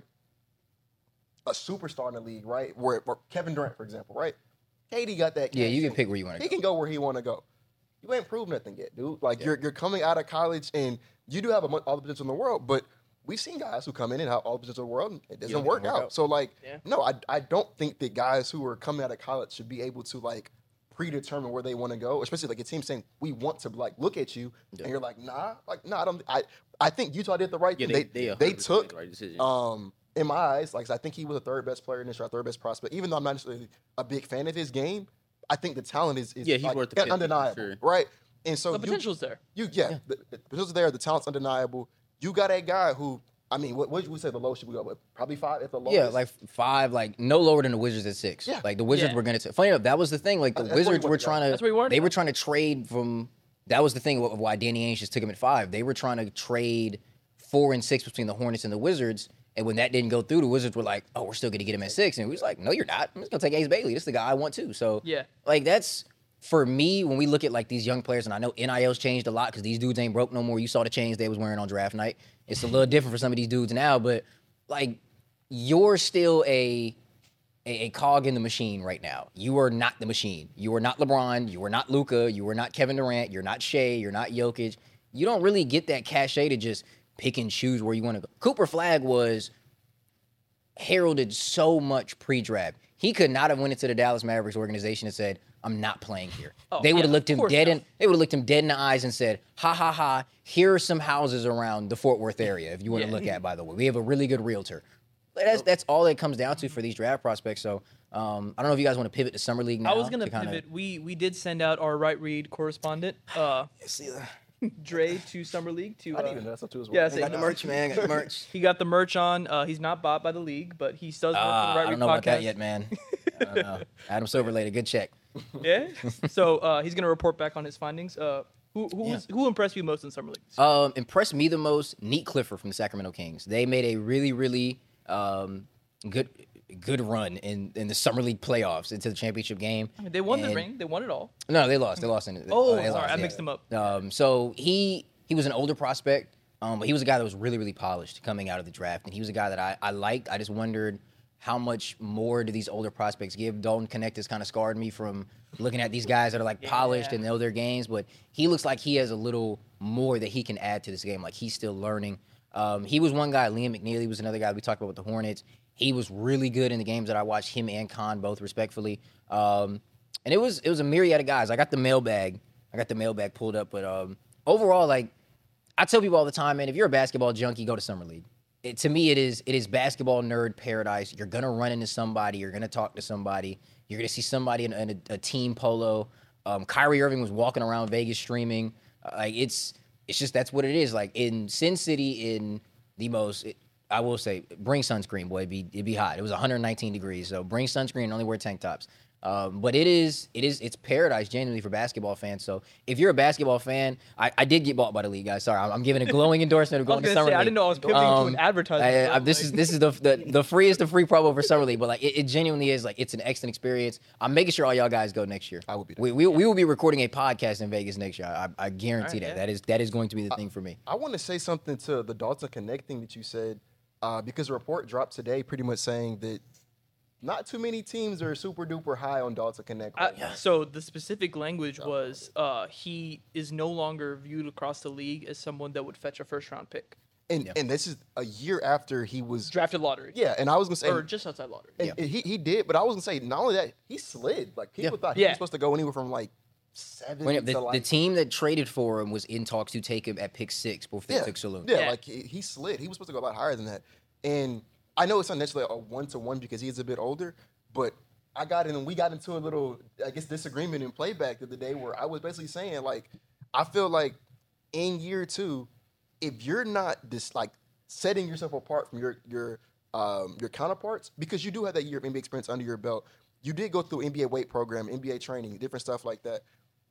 a superstar in the league, right, where Kevin Durant, for example, right? KD got that. Yeah, you can pick where you want to go. He can go where he want to go. You ain't proved nothing yet, dude. Like, you're coming out of college, and you do have all the potential in the world, but we've seen guys who come in and have all the potential in the world, and it doesn't work out. So, like, no, I don't think that guys who are coming out of college should be able to, like, predetermine where they want to go, especially, like, a team saying, we want to, like, look at you, and you're like, nah, I don't. I think Utah did the right thing. They took, the right decision. In my eyes, like, I think he was the third best player in this draft, third best prospect. Even though I'm not necessarily a big fan of his game, I think the talent is he's like, worth the pick, undeniable, sure. right? And so the potential's there. The potential's there. The talent's undeniable. You got a guy who, I mean, what would we say the lowest should we go with? Probably 5 at the lowest. Yeah, like 5, like no lower than the Wizards at 6. Yeah. Like the Wizards were going to. Funny enough, that was the thing. Like the Wizards were trying to. That's where you wanted they to were go. trying to trade from. That was the thing of why Danny Ainge just took him at 5. They were trying to trade 4 and 6 between the Hornets and the Wizards. And when that didn't go through, the Wizards were like, "Oh, we're still going to get him at 6." And we was like, "No, you're not. I'm just going to take Ace Bailey. This is the guy I want too." So like that's. For me, when we look at like these young players, and I know NIL's changed a lot because these dudes ain't broke no more. You saw the chains they was wearing on draft night. It's a little different for some of these dudes now, but like you're still a cog in the machine right now. You are not the machine. You are not LeBron. You are not Luka. You are not Kevin Durant. You're not Shea. You're not Jokic. You don't really get that cachet to just pick and choose where you want to go. Cooper Flagg was heralded so much pre-draft. He could not have went into the Dallas Mavericks organization and said, "I'm not playing here." They would have looked him dead in. They would have looked him dead in the eyes and said, "Ha ha ha! Here are some houses around the Fort Worth area. If you want to look at, by the way, we have a really good realtor." That's all it comes down to for these draft prospects. So I don't know if you guys want to pivot to summer league now. I was gonna pivot. We did send out our right read correspondent, Dre, to summer league. To I didn't even know that's up to as well. Yeah, got the merch, man. Got the merch. He got the merch on. He's not bought by the league, but he does work for the right read podcast. I don't know about that yet, man. I don't know. Adam Silver laid a good check. Yeah. So he's gonna report back on his findings. Who impressed you most in summer league? Impressed me the most, Neat Clifford from the Sacramento Kings. They made a really, really good run in the summer league playoffs into the championship game. I mean, they won the ring. They won it all. No, they lost. They lost in it. Sorry, I mixed them up. So he was an older prospect, but he was a guy that was really, really polished coming out of the draft, and he was a guy that I liked. I just wondered how much more do these older prospects give. Dalton Connect has kind of scarred me from looking at these guys that are like polished and know their games, but he looks like he has a little more that he can add to this game. Like he's still learning. He was one guy. Liam McNeely was another guy we talked about with the Hornets. He was really good in the games that I watched, him and Khan both respectfully. And it was a myriad of guys. I got the mailbag pulled up, but overall, like I tell people all the time, man, if you're a basketball junkie, go to summer league. to me, it is basketball nerd paradise. You're gonna run into somebody. You're gonna talk to somebody. You're gonna see somebody in a team polo. Kyrie Irving was walking around Vegas streaming. It's just that's what it is. Like in Sin City, in the most, I will say, bring sunscreen, boy. It'd be hot. It was 119 degrees, so bring sunscreen and only wear tank tops. But it's paradise genuinely for basketball fans. So if you're a basketball fan, I did get bought by the league, guys. Sorry, I'm giving a glowing endorsement of going to summer league. I didn't know I was pivoting to an advertisement. This is the freest of free promo for summer league, but like it genuinely is like it's an excellent experience. I'm making sure all y'all guys go next year. I will be there. We will be recording a podcast in Vegas next year. I guarantee that. Yeah. That is going to be the thing for me. I want to say something to the Dalton Connect thing that you said, because a report dropped today pretty much saying that not too many teams are super duper high on Dalton Connect. So the specific language was he is no longer viewed across the league as someone that would fetch a first round pick. And this is a year after he was drafted lottery. Yeah, and I was gonna say, or just outside lottery. And he did, but I was gonna say not only that, he slid. Like people thought he was supposed to go anywhere from like 7. The team that traded for him was in talks to take him at pick 6 before they took Saloon. Yeah, like he slid. He was supposed to go a lot higher than that. And I know it's not necessarily a 1-to-1 because he's a bit older, but we got into a little, I guess, disagreement in playback the other day where I was basically saying, like, I feel like in year 2, if you're not setting yourself apart from your counterparts, because you do have that year of NBA experience under your belt, you did go through NBA weight program, NBA training, different stuff like that.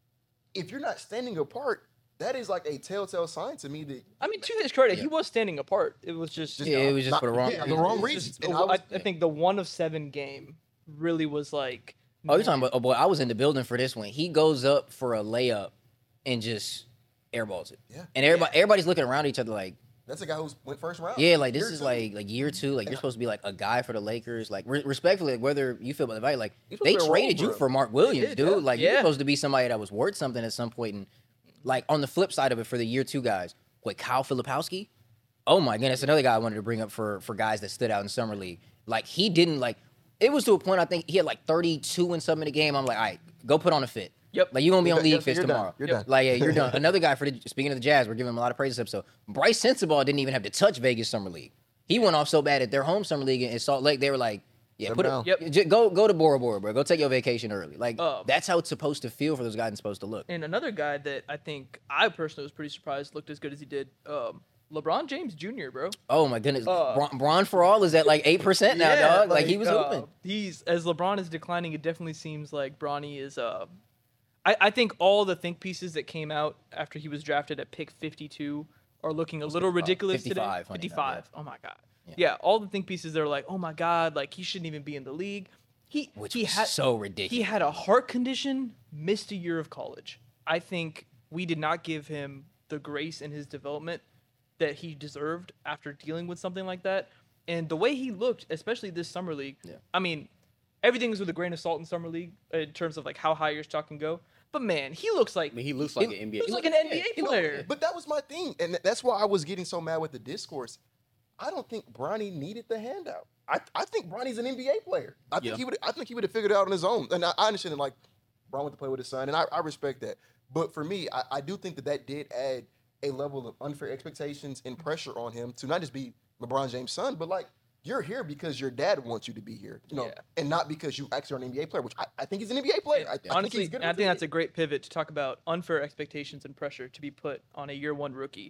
If you're not standing apart, that is like a telltale sign to me that. I mean, to his credit, he was standing apart. It was just it was just for the wrong reasons. I think the 1 of 7 game really was like. Oh, you're talking about? Oh boy, I was in the building for this one. He goes up for a layup and just airballs it. Yeah, and everybody's looking around each other like. That's a guy who went first round. Yeah, like this is like year 2. Like you're supposed to be like a guy for the Lakers. Like respectfully, like, whether you feel about the value, like they traded you for Mark Williams, dude. Like you're supposed to be somebody that was worth something at some point. And like on the flip side of it, for the year 2 guys, Kyle Filipowski. Oh my goodness, another guy I wanted to bring up for guys that stood out in summer league. Like he didn't like. It was to a point I think he had like 32 and something in the game. I'm like, all right, go put on a fit. Yep. Like, you're going to be on League Fist tomorrow. You're done. Like, yeah, you're done. Another guy, speaking of the Jazz, we're giving him a lot of praise this episode. Bryce Sensabaugh didn't even have to touch Vegas Summer League. He went off so bad at their home Summer League in Salt Lake, they were like, yeah, go to Bora Bora, bro. Go take your vacation early. Like, that's how it's supposed to feel for those guys and supposed to look. And another guy that I think I personally was pretty surprised looked as good as he did, LeBron James Jr., bro. Oh, my goodness. Bron for all is at like 8% now, dog. Like, he was open. As LeBron is declining, it definitely seems like Bronny is I think all the think pieces that came out after he was drafted at pick 52 are looking a little ridiculous 55, today. 55. Oh my God. Yeah, all the think pieces, they're like, oh my God, like he shouldn't even be in the league. He had so ridiculous. He had a heart condition, missed a year of college. I think we did not give him the grace in his development that he deserved after dealing with something like that. And the way he looked, especially this summer league, I mean, everything is with a grain of salt in summer league in terms of like how high your stock can go. But man, he looks like an NBA. He looks like an NBA player. But that was my thing, and that's why I was getting so mad with the discourse. I don't think Bronny needed the handout. I think Bronny's an NBA player. I think he would have figured it out on his own. And I understand that, like, Bron went to play with his son, and I respect that. But for me, I do think that did add a level of unfair expectations and pressure on him to not just be LeBron James' son, but like, you're here because your dad wants you to be here, and not because you actually are an NBA player, which I think he's an NBA player. Honestly, I think that's a great pivot to talk about unfair expectations and pressure to be put on a year 1 rookie.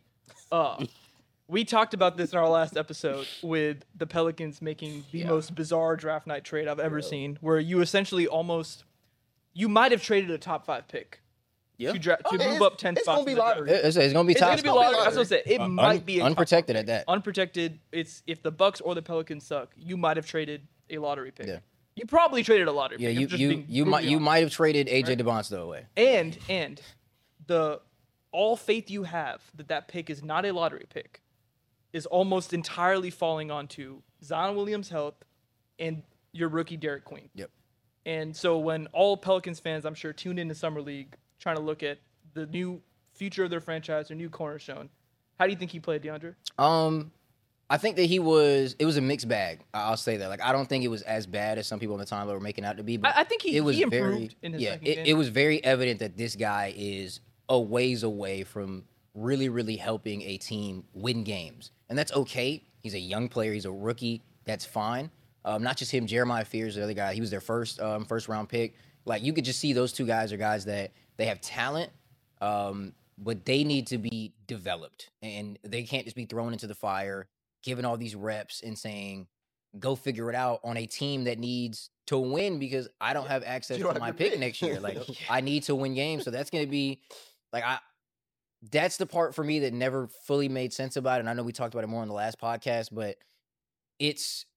We talked about this in our last episode with the Pelicans making the most bizarre draft night trade I've ever seen, where you essentially you might have traded a top 5 pick. To move up 10 spots. It's going to be lottery. It's going to be top. It's going to be lottery. That's what I'm saying. It might be unprotected at that. Unprotected. It's if the Bucks or the Pelicans suck, you might have traded a lottery pick. Yeah. You probably traded a lottery pick. You might have traded AJ DeBonsto away. And the all faith you have that pick is not a lottery pick is almost entirely falling onto Zion Williams' health and your rookie Derek Queen. Yep. And so when all Pelicans fans, I'm sure, tuned into Summer League trying to look at the new future of their franchise, their new cornerstone, how do you think he played, DeAndre? I think that it was a mixed bag. I'll say that. Like, I don't think it was as bad as some people on the timeline were making out to be. But I think he improved in his second game. It was very evident that this guy is a ways away from really, really helping a team win games. And that's okay. He's a young player. He's a rookie. That's fine. Not just him, Jeremiah Fears, the other guy. He was their first round pick. Like, you could just see those two guys are guys that they have talent, but they need to be developed. And they can't just be thrown into the fire, given all these reps and saying, go figure it out on a team that needs to win because I don't have access to my pick next year. Like, I need to win games. So that's going to be, like, that's the part for me that never fully made sense about it. And I know we talked about it more on the last podcast, but it's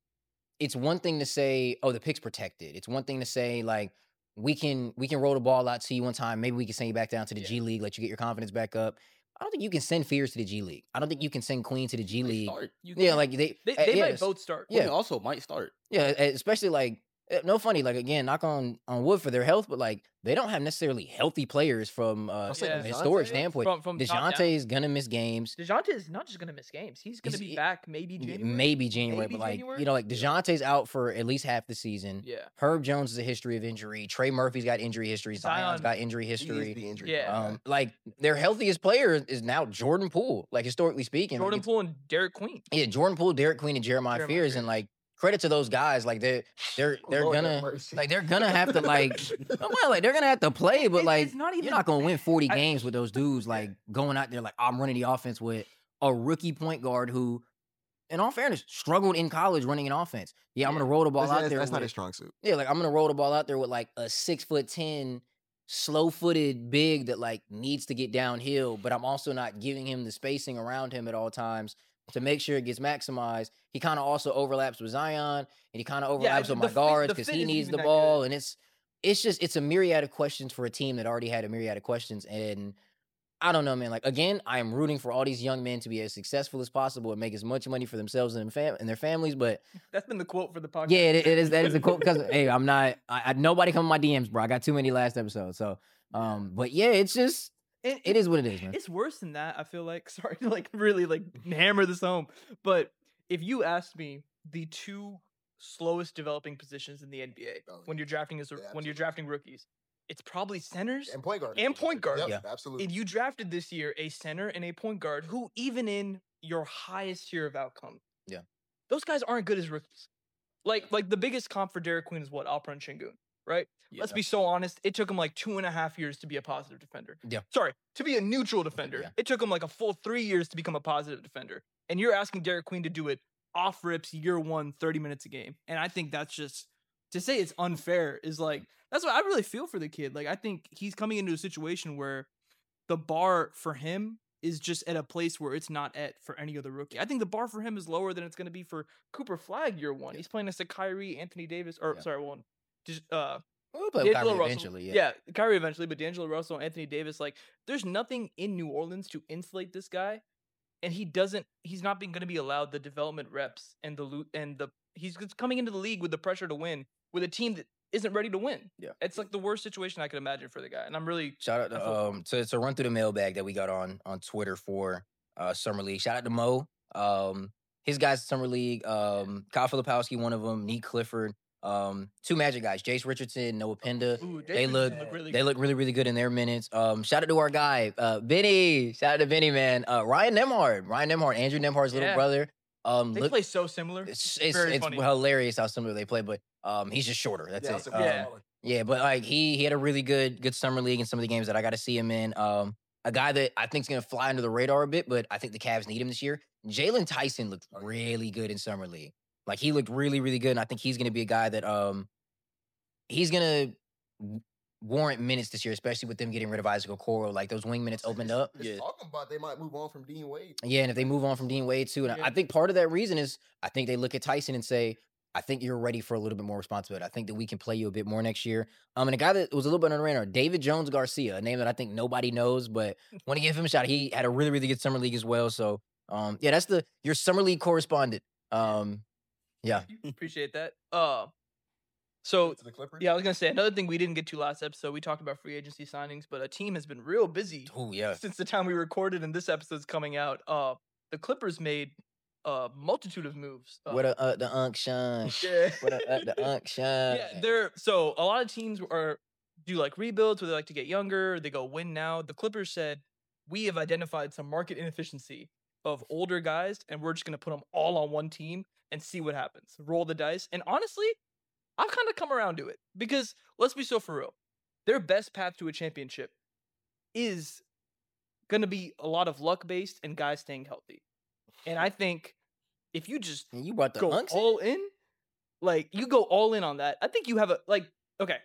one thing to say, oh, the pick's protected. It's one thing to say, like, we can roll the ball out to you one time. Maybe we can send you back down to the G League, let you get your confidence back up. I don't think you can send Fears to the G League. I don't think you can send Queen to the G League. Yeah, like they might both start. Yeah, also might start. Yeah, especially like no funny. Like again, knock on wood for their health, but like they don't have necessarily healthy players from a historic standpoint. From DeJounte's gonna miss games. DeJounte is not just gonna miss games. He's gonna be back maybe January. Maybe January, but like you know, like DeJounte's out for at least half the season. Yeah. Herb Jones has a history of injury. Trey Murphy's got injury history. Zion's got injury history. Like their healthiest player is now Jordan Poole. Like historically speaking, Jordan Poole and Derek Queen. Yeah, Jordan Poole, Derek Queen, and Jeremiah Fears, and like. Credit to those guys, like they're gonna have to like they're gonna have to play, but like you're not gonna win 40 games with those dudes like going out there like I'm running the offense with a rookie point guard who, in all fairness, struggled in college running an offense. Yeah, I'm gonna roll the ball out there. That's not his strong suit. Yeah, like I'm gonna roll the ball out there with like a 6'10" slow-footed big that like needs to get downhill, but I'm also not giving him the spacing around him at all times to make sure it gets maximized. He kind of also overlaps with Zion, and he kind of overlaps with my guards because he needs the ball. And it's a myriad of questions for a team that already had a myriad of questions. And I don't know, man. Like, again, I am rooting for all these young men to be as successful as possible and make as much money for themselves and their families. But that's been the quote for the podcast. Yeah, it is. That is the quote because, hey, I'm not, nobody come in my DMs, bro. I got too many last episode. So, but yeah, it's just, it is what it is, man. It's worse than that, I feel like. Sorry to like really like hammer this home. But if you asked me the two slowest developing positions in the NBA when you're drafting rookies, it's probably centers and point guard. Yep, absolutely. If you drafted this year a center and a point guard who even in your highest tier of outcome, those guys aren't good as rookies. Like the biggest comp for Derek Queen is what? Alperen Şengün. Right? Yeah. Let's be so honest. It took him like 2.5 years to be a positive defender. Yeah. Sorry, to be a neutral defender. Yeah. It took him like a full 3 years to become a positive defender. And you're asking Derek Queen to do it off rips year one, 30 minutes a game. And I think that's just, to say it's unfair is like, that's what I really feel for the kid. Like, I think he's coming into a situation where the bar for him is just at a place where it's not at for any other rookie. I think the bar for him is lower than it's going to be for Cooper Flagg year one. Yeah. He's playing next to Kyrie, Anthony Davis, or sorry, one. We'll play with Kyrie eventually, yeah, Kyrie eventually, but D'Angelo Russell, Anthony Davis, like, there's nothing in New Orleans to insulate this guy, and he's not going to be allowed the development reps and he's coming into the league with the pressure to win with a team that isn't ready to win. Yeah, it's like the worst situation I could imagine for the guy, and I'm really shout out to run through the mailbag that we got on Twitter for Summer League. Shout out to Mo, his guys Summer League, Kyle Filipowski, one of them, Neat Clifford. Two Magic guys, Jace Richardson, Noah Penda. They look really, really good in their minutes. Shout out to our guy, Benny. Shout out to Benny, man. Ryan Nembhard, Andrew Nembhard's little brother. They play so similar. It's hilarious how similar they play, but he's just shorter. That's it. Yeah, but like he had a really good summer league in some of the games that I got to see him in. A guy that I think is gonna fly under the radar a bit, but I think the Cavs need him this year. Jalen Tyson looked really good in summer league. Like, he looked really, really good, and I think he's going to be a guy that he's going to warrant minutes this year, especially with them getting rid of Isaac Okoro. Like, those wing minutes opened up. Talking about they might move on from Dean Wade. Yeah, and if they move on from Dean Wade, too. And I think part of that reason is I think they look at Tyson and say, I think you're ready for a little bit more responsibility. I think that we can play you a bit more next year. And a guy that was a little bit on the radar, David Jones Garcia, a name that I think nobody knows, but want to give him a shot. He had a really, really good summer league as well. So, yeah, that's your summer league correspondent. Yeah. Appreciate that. So, yeah, I was going to say, another thing we didn't get to last episode, we talked about free agency signings, but a team has been real busy since the time we recorded and this episode's coming out. The Clippers made a multitude of moves. What the unction. Yeah. What the unction. Yeah, so a lot of teams do like rebuilds where they like to get younger, they go win now. The Clippers said, we have identified some market inefficiency of older guys, and we're just going to put them all on one team and see what happens. Roll the dice. And honestly, I've kind of come around to it because let's be so for real. Their best path to a championship is going to be a lot of luck based and guys staying healthy. And I think if you just And you brought the go Unks all in, like you go all in on that, I think you have okay.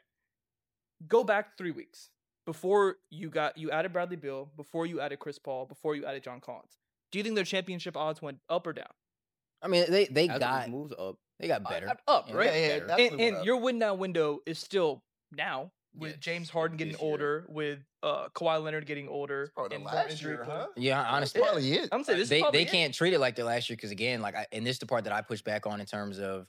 Go back 3 weeks before you added Bradley Beal, before you added Chris Paul, before you added John Collins. Do you think their championship odds went up or down? I mean, they As got it moves up. they got better. Up, Yeah, right? Yeah, better. And your win now window is still now with Yeah, James Harden getting this year. older, with Kawhi Leonard getting older, Probably and the more last injury year, prone. huh? Yeah, That's honestly, probably it. I'm saying this is probably they it. can't treat it like the last year because again, like and this is the part that I push back on in terms of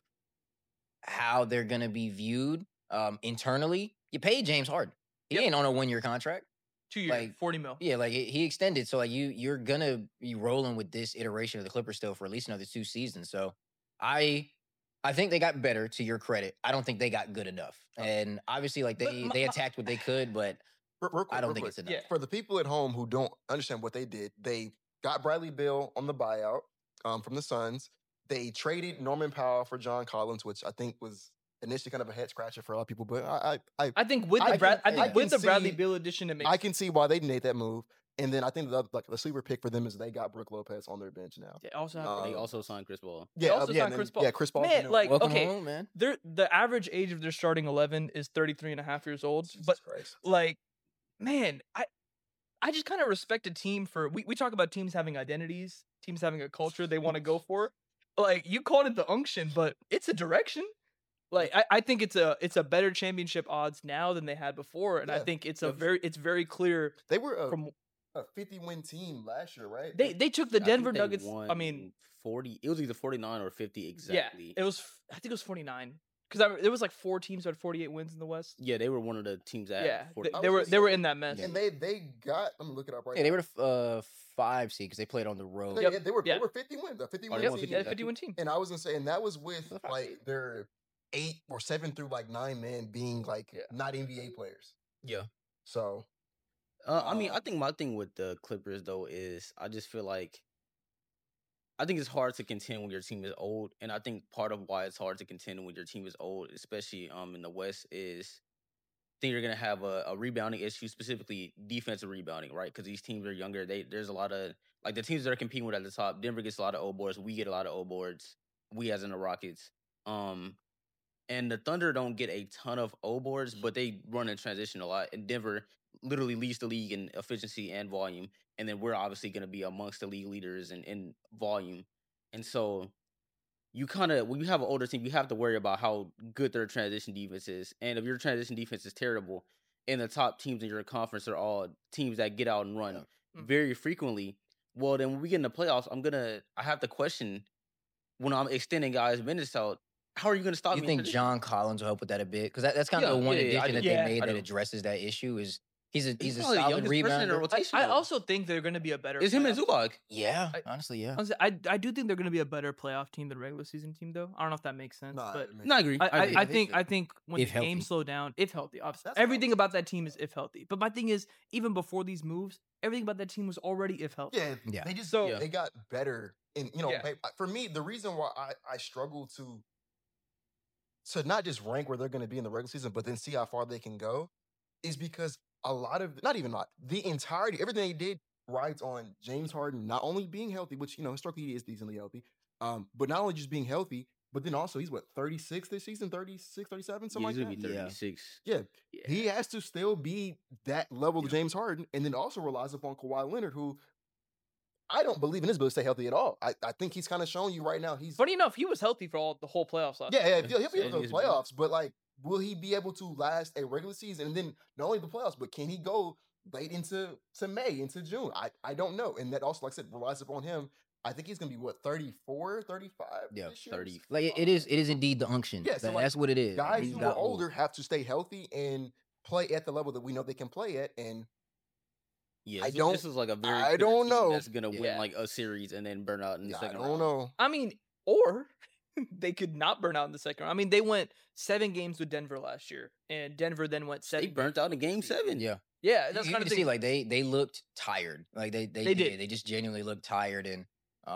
how they're gonna be viewed internally. You paid James Harden. He Yep. ain't on a 1-year contract. 2 years, like, 40 mil. Yeah, like he extended. So like you're gonna be rolling with this iteration of the Clippers still for at least another 2 seasons. So I think they got better to your credit. I don't think they got good enough. And obviously like But they attacked what they could, but Real quick, I don't real think quick. it's enough. Yeah. For the people at home who don't understand what they did, they got Bradley Beal on the buyout from the Suns. They traded Norman Powell for John Collins, which I think was initially kind of a head scratcher for a lot of people. But I think with I the Brad, can- I I think with can the Bradley see- Beal addition, it makes I can see why they made that move. And then I think the sleeper pick for them is they got Brook Lopez on their bench now. They also have They also signed Chris Paul. They also yeah, signed and then- Chris Paul. Yeah, Chris Paul. Man, like welcome okay, home, man. the average age of their starting 11 is 33 and a half years old. But like, man, I just kind of respect a team for we talk about teams having identities, teams having a culture they want to go for. Like you called it the unction, but it's a direction. Like I think it's a better championship odds now than they had before, and I Yeah. think it's Yeah. very clear they were from a 50-win team last year, right? they took the I think Denver they Nuggets. won I mean, 40. It was either 49 or 50 exactly. yeah, it was. I think it was 49 because there was like 4 teams who had 48 wins in the West. Yeah, they were one of the teams that. Yeah, 40. they were in that mess. And they got. I'm gonna look it up right Yeah, now. they were the 5 seed because they played on the road. They, they were yeah. 50 wins. A 50 Oh, win they Yep, won team. yeah, 50. 51 team. And I was gonna say, and that was with The 5 like seed. their 8 or 7 through like 9 men being like Yeah. not NBA players. Yeah. So I mean, I think my thing with the Clippers though is I just feel like I think it's hard to contend when your team is old, and I think part of why it's hard to contend when your team is old, especially in the West, is I think you're gonna have a rebounding issue, specifically defensive rebounding, right? Because these teams are younger. There's a lot of like the teams that are competing with at the top. Denver gets a lot of old boards. We get a lot of old boards. We as in the Rockets. And the Thunder don't get a ton of O boards, but they run in transition a lot. And Denver literally leads the league in efficiency and volume. And then we're obviously going to be amongst the league leaders in volume. And so you kind of, when you have an older team, you have to worry about how good their transition defense is. And if your transition defense is terrible, and the top teams in your conference are all teams that get out and run very frequently, well, then when we get in the playoffs, I have to question when I'm extending guys' minutes out. How are you going to stop You me? think John Collins will help with that a bit? Because that's kind of the one I addition do. that Yeah, they made I that do. addresses that issue. Is he's a He's solid probably the youngest person in the rebounder. rotation. I also think they're going to be a better. It's him and playoff- Zubac. Yeah, I- honestly, yeah. Honestly, I do think they're going to be a better playoff team than regular season team, though. I don't know if that makes sense, but No, I agree. agree. I think when If the game healthy. slow down, if healthy, obviously, That's everything what about that team is if healthy. But my thing is, even before these moves, everything about that team was already if healthy. yeah, Yeah. they just So- they got better. And Yeah. for me, the reason why I struggle to not just rank where they're going to be in the regular season, but then see how far they can go, is because a lot of the entirety, everything they did rides on James Harden not only being healthy, which historically he is decently healthy, but not only just being healthy, but then also he's 36 this season, 36, 37, something He's like gonna that. be Yeah. 36. Yeah, Yeah. he has to still be that level of James Harden, and then also relies upon Kawhi Leonard, who I don't believe in his ability to stay healthy at all. I think he's kind of showing you right now he's Funny enough, he was healthy for the whole playoffs last. yeah, he'll be Yeah, able to he's the playoffs, but like, will he be able to last a regular season and then not only the playoffs, but can he go late into May, into June? I don't know, and that also, like I said, relies upon him. I think he's gonna be 34, 35 Yeah, this year? 30. Like it is indeed the unction. Yeah, so, like, that's what it is. Guys He's who got are old. older have to stay healthy and play at the level that we know they can play at, and Yeah, I so don't- This is like a very. I clear don't team know. That's gonna win Yeah. like a series and then burn out in the I second don't round. know. I mean, or they could not burn out in the second round. I mean, they went 7 games with Denver last year, and Denver then went They 7. burnt out in Game 7. Yeah. Yeah, You that's you kind can of see thing. like they looked tired. Like they They did. They just genuinely looked tired, and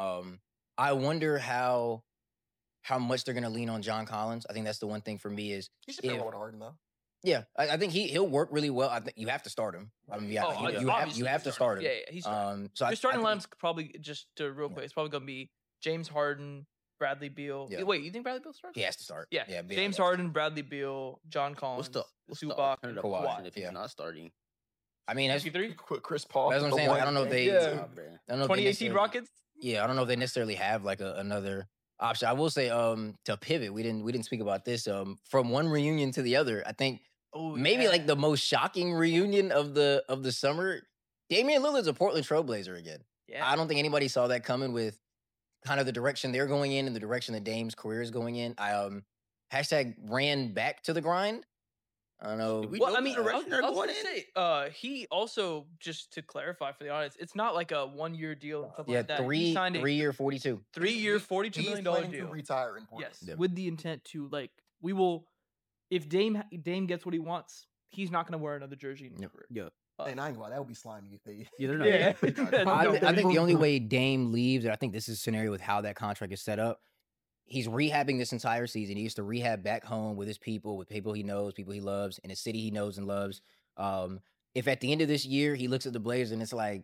I wonder how much they're gonna lean on John Collins. I think that's the one thing for me is He should be if with Harden though. yeah, I think he'll work really well. I think you have to start him. I mean, yeah, Oh, you obviously have to start him. Yeah, he's starting. So Your starting I think, lineup's probably just to real quick. It's probably gonna be James Harden, Bradley Beal. Yeah. Wait, you think Bradley Beal starts? he has to start. Yeah, Beal James has to Harden, Bradley Beal, John Collins, What's the Zubac, and alternative Kawhi, option if he's yeah. not starting? I mean, that's three. Chris Paul. what I'm saying. Like, I don't know if they. Yeah. I don't know if they 2018 necessarily- Rockets. Yeah, I don't know if they necessarily have like another option. I will say, to pivot, we didn't speak about this. From one reunion to the other, I think maybe like the most shocking reunion of the summer. Damian Lillard's a Portland Trailblazer again. Yeah. I don't think anybody saw that coming with kind of the direction they're going in and the direction that Dame's career is going in. I hashtag ran back to the grind. I don't know. We Well, know I mean, the direction they're I was going gonna say, he also, just to clarify for the audience, it's not like a 1-year deal and stuff Yeah, like that. He signed a 3-year, 42. 3-year, $42 million planning deal. to retire in Portland. Yes, Yeah. with the intent to like, we will, if Dame gets what he wants, he's not gonna wear another jersey in his Yep. career. Yeah. And I ain't gonna lie, that would be slimy if they. Yeah, they're not. Yeah. I think the only way Dame leaves, and I think this is a scenario with how that contract is set up, he's rehabbing this entire season. He used to rehab back home with his people, with people he knows, people he loves, in a city he knows and loves. If at the end of this year he looks at the Blazers and it's like,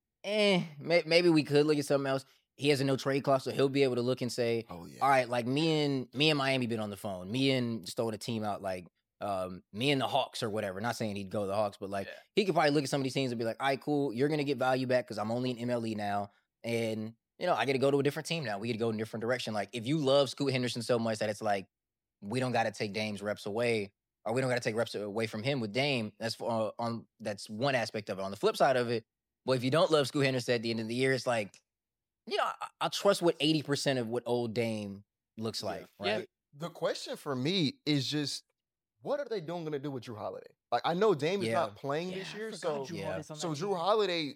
maybe we could look at something else. He has a no trade clause, so he'll be able to look and say, Oh yeah. all right, like me and Miami been on the phone. Me and just throwing a team out, like me and the Hawks or whatever. Not saying he'd go to the Hawks, but like Yeah. he could probably look at some of these teams and be like, all right, cool, you're gonna get value back because I'm only in MLE now, and I got to go to a different team now. We got to go in a different direction. Like if you love Scoot Henderson so much that it's like we don't got to take Dame's reps away, or we don't got to take reps away from him with Dame. That's that's one aspect of it. On the flip side of it, well, if you don't love Scoot Henderson at the end of the year, it's like, I trust what 80% of what old Dame looks like, Yeah. right? The question for me is just, what are they going to do with Drew Holiday? Like I know Dame is Yeah. not playing this year, so Drew Drew Holiday,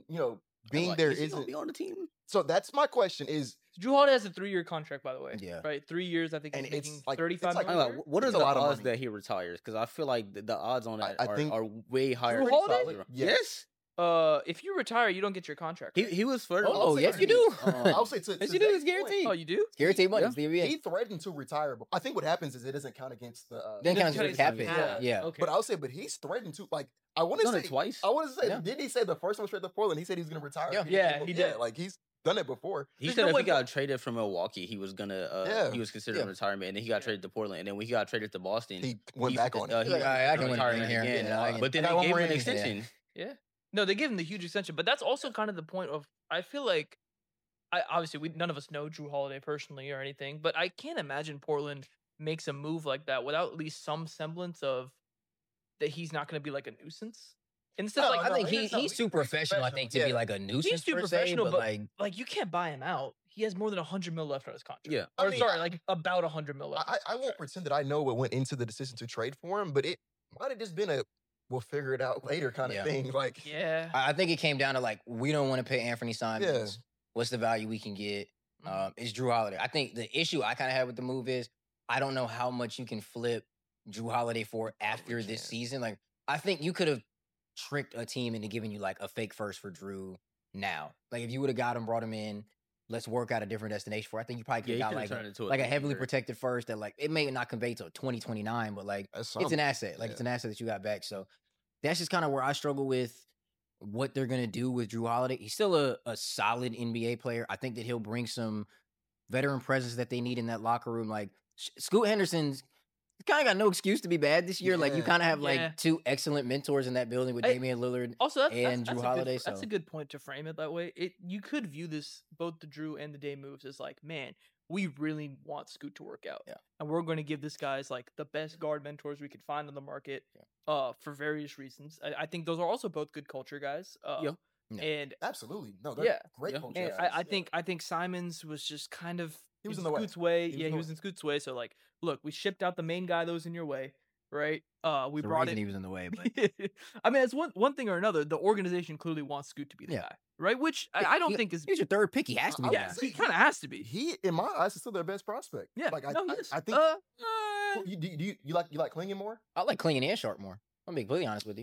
being there is he gonna isn't. be on the team. So that's my question: is Drew Holiday has a 3-year contract, by the way. Yeah. Right, 3 years. I think And he's it's making like- 35 it's like- million. I a don't year. know, what are It's a the lot of odds money. that he retires? Because I feel like the odds on that I think- are way higher. Drew than Holiday? Holiday. Yes. Yes. If you retire, you don't get your contract. He right? he was first. Oh, say yes, you guaranteed. do. I'll say to Yes, you do. It's Dave's point, guaranteed. Oh, you do? Guaranteed money. Yeah. It's the NBA. He threatened to retire, but I think what happens is it doesn't count against the. Then Just kind kinda of cap it. yeah. Yeah. Okay. But I'll say, but he's threatened to. Like I want He's to done say it twice. I want to say, Yeah. didn't he say the first one straight to Portland? He said he was going to retire. Yeah. Yeah, he did. Like he's done it before. He There's said no if way he got traded from Milwaukee, he was gonna. Yeah. He was considering Yeah. retirement, and then he got traded to Portland, and then when he got traded to Boston, He went back on it. He Like, I can win a retired ring here. again. Yeah, I can- But then I got they one gave him more an ring. extension. Yeah. No, they gave him the huge extension, but that's also kind of the point of. I feel like, obviously none of us know Drew Holiday personally or anything, but I can't imagine Portland makes a move like that without at least some semblance of that he's not going to be like a nuisance. Instead, No, like I think he's not- he's too professional. I think to be Yeah. like a nuisance too per se, professional, but but- like you can't buy him out. He has more than 100 mil left on his contract. Yeah. I Or mean, sorry, like about 100 mil left. I won't pretend that I know what went into the decision to trade for him, but it might have just been a we'll figure it out later kind of Yeah. thing. Like Yeah. I think it came down to like we don't want to pay Anthony Simons. What's the value we can get? It's Drew Holiday. I think the issue I kind of have with the move is I don't know how much you can flip Drew Holiday for after this can't. season. Like I think you could have tricked a team into giving you like a fake first for Drew now. Like if you would have got him, brought him in, let's work out a different destination for. I think you probably could Yeah, he have got could've like turned it to like a heavily third. protected first that like it may not convey to 2029, but like that's it's an asset. Like it's an asset that you got back. So that's just kind of where I struggle with what they're gonna do with Drew Holiday. He's still a solid NBA player. I think that he'll bring some veteran presence that they need in that locker room. Like Scoot Henderson's kind of got no excuse to be bad this year. Like you Yeah. kind of have Yeah. like two excellent mentors in that building with Hey, Damian Lillard. Also, that's and Drew a Holiday, Good, that's so- a good point to frame it that way. You could view this both the Drew and the Dame moves as like, man, we really want Scoot to work out, Yeah. and we're going to give this guys like the best guard mentors we could find on the market, for various reasons. I think those are also both good culture guys. Yeah. Yeah. And Absolutely. No, they're Yeah. great Yeah. culture and guys. I think Simons was just kind of He was in the way. Scoot's way. He was Yeah, in he the was way. in Scoot's way. So like, look, we shipped out the main guy that was in your way, right? We The brought reason it. he was in the way, but I mean, it's one thing or another. The organization clearly wants Scoot to be the Yeah. guy, right? Which I don't think is. he's your third pick. He has to be. I would that. say He kind of has to be. He, in my eyes, is still their best prospect. Yeah, Like no, he is. I think. Uh, you like Klingen more? I like Klingon and Sharp more. I'm being completely honest with you.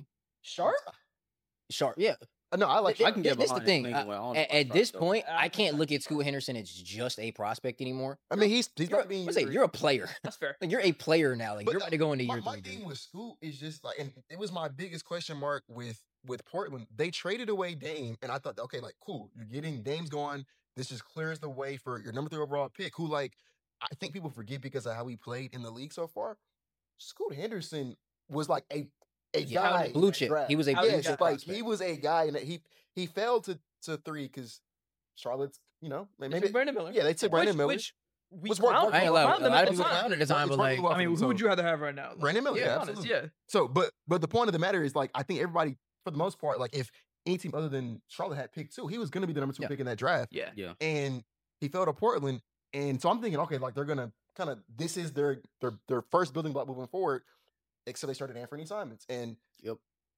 Sharp? Sharp, yeah. No, I like. I can get This the behind thing. Clingan. Well, I don't know about At this Sharp, though. point, I can't look at Scoot Henderson as just a prospect anymore. I mean, he's You're, about to be in year three. you're a player. That's fair. Like, you're a player now. Like But you're about to go into year my 3. thing with Scoot is just like, and it was my biggest question mark with Portland. They traded away Dame, and I thought, okay, like cool, you're getting Dame's gone. This just clears the way for your number 3 overall pick. Who, like, I think people forget because of how he played in the league so far. Scoot Henderson was like a guy, blue chip. He was a blue yes, chip like prospect. he was a guy, and he fell to 3 because Charlotte's, maybe Brandon Miller. yeah, they took Brandon Miller. Which we Was worked- clowned- I ain't we allowed. clowned A them lot at of the people time. clowned at the time, but like, I mean, who would you rather have right now? Like, Brandon Miller, yeah, yeah, honest, absolutely. yeah. So, but the point of the matter is, like, I think everybody, for the most part, like, if any team other than Charlotte had picked 2, he was going to be the number 2 Yeah. pick in that draft. Yeah. Yeah. And he fell to Portland. And so I'm thinking, okay, like, they're going to kind of, this is their first building block moving forward, except they started Anthony Simons. And Yep.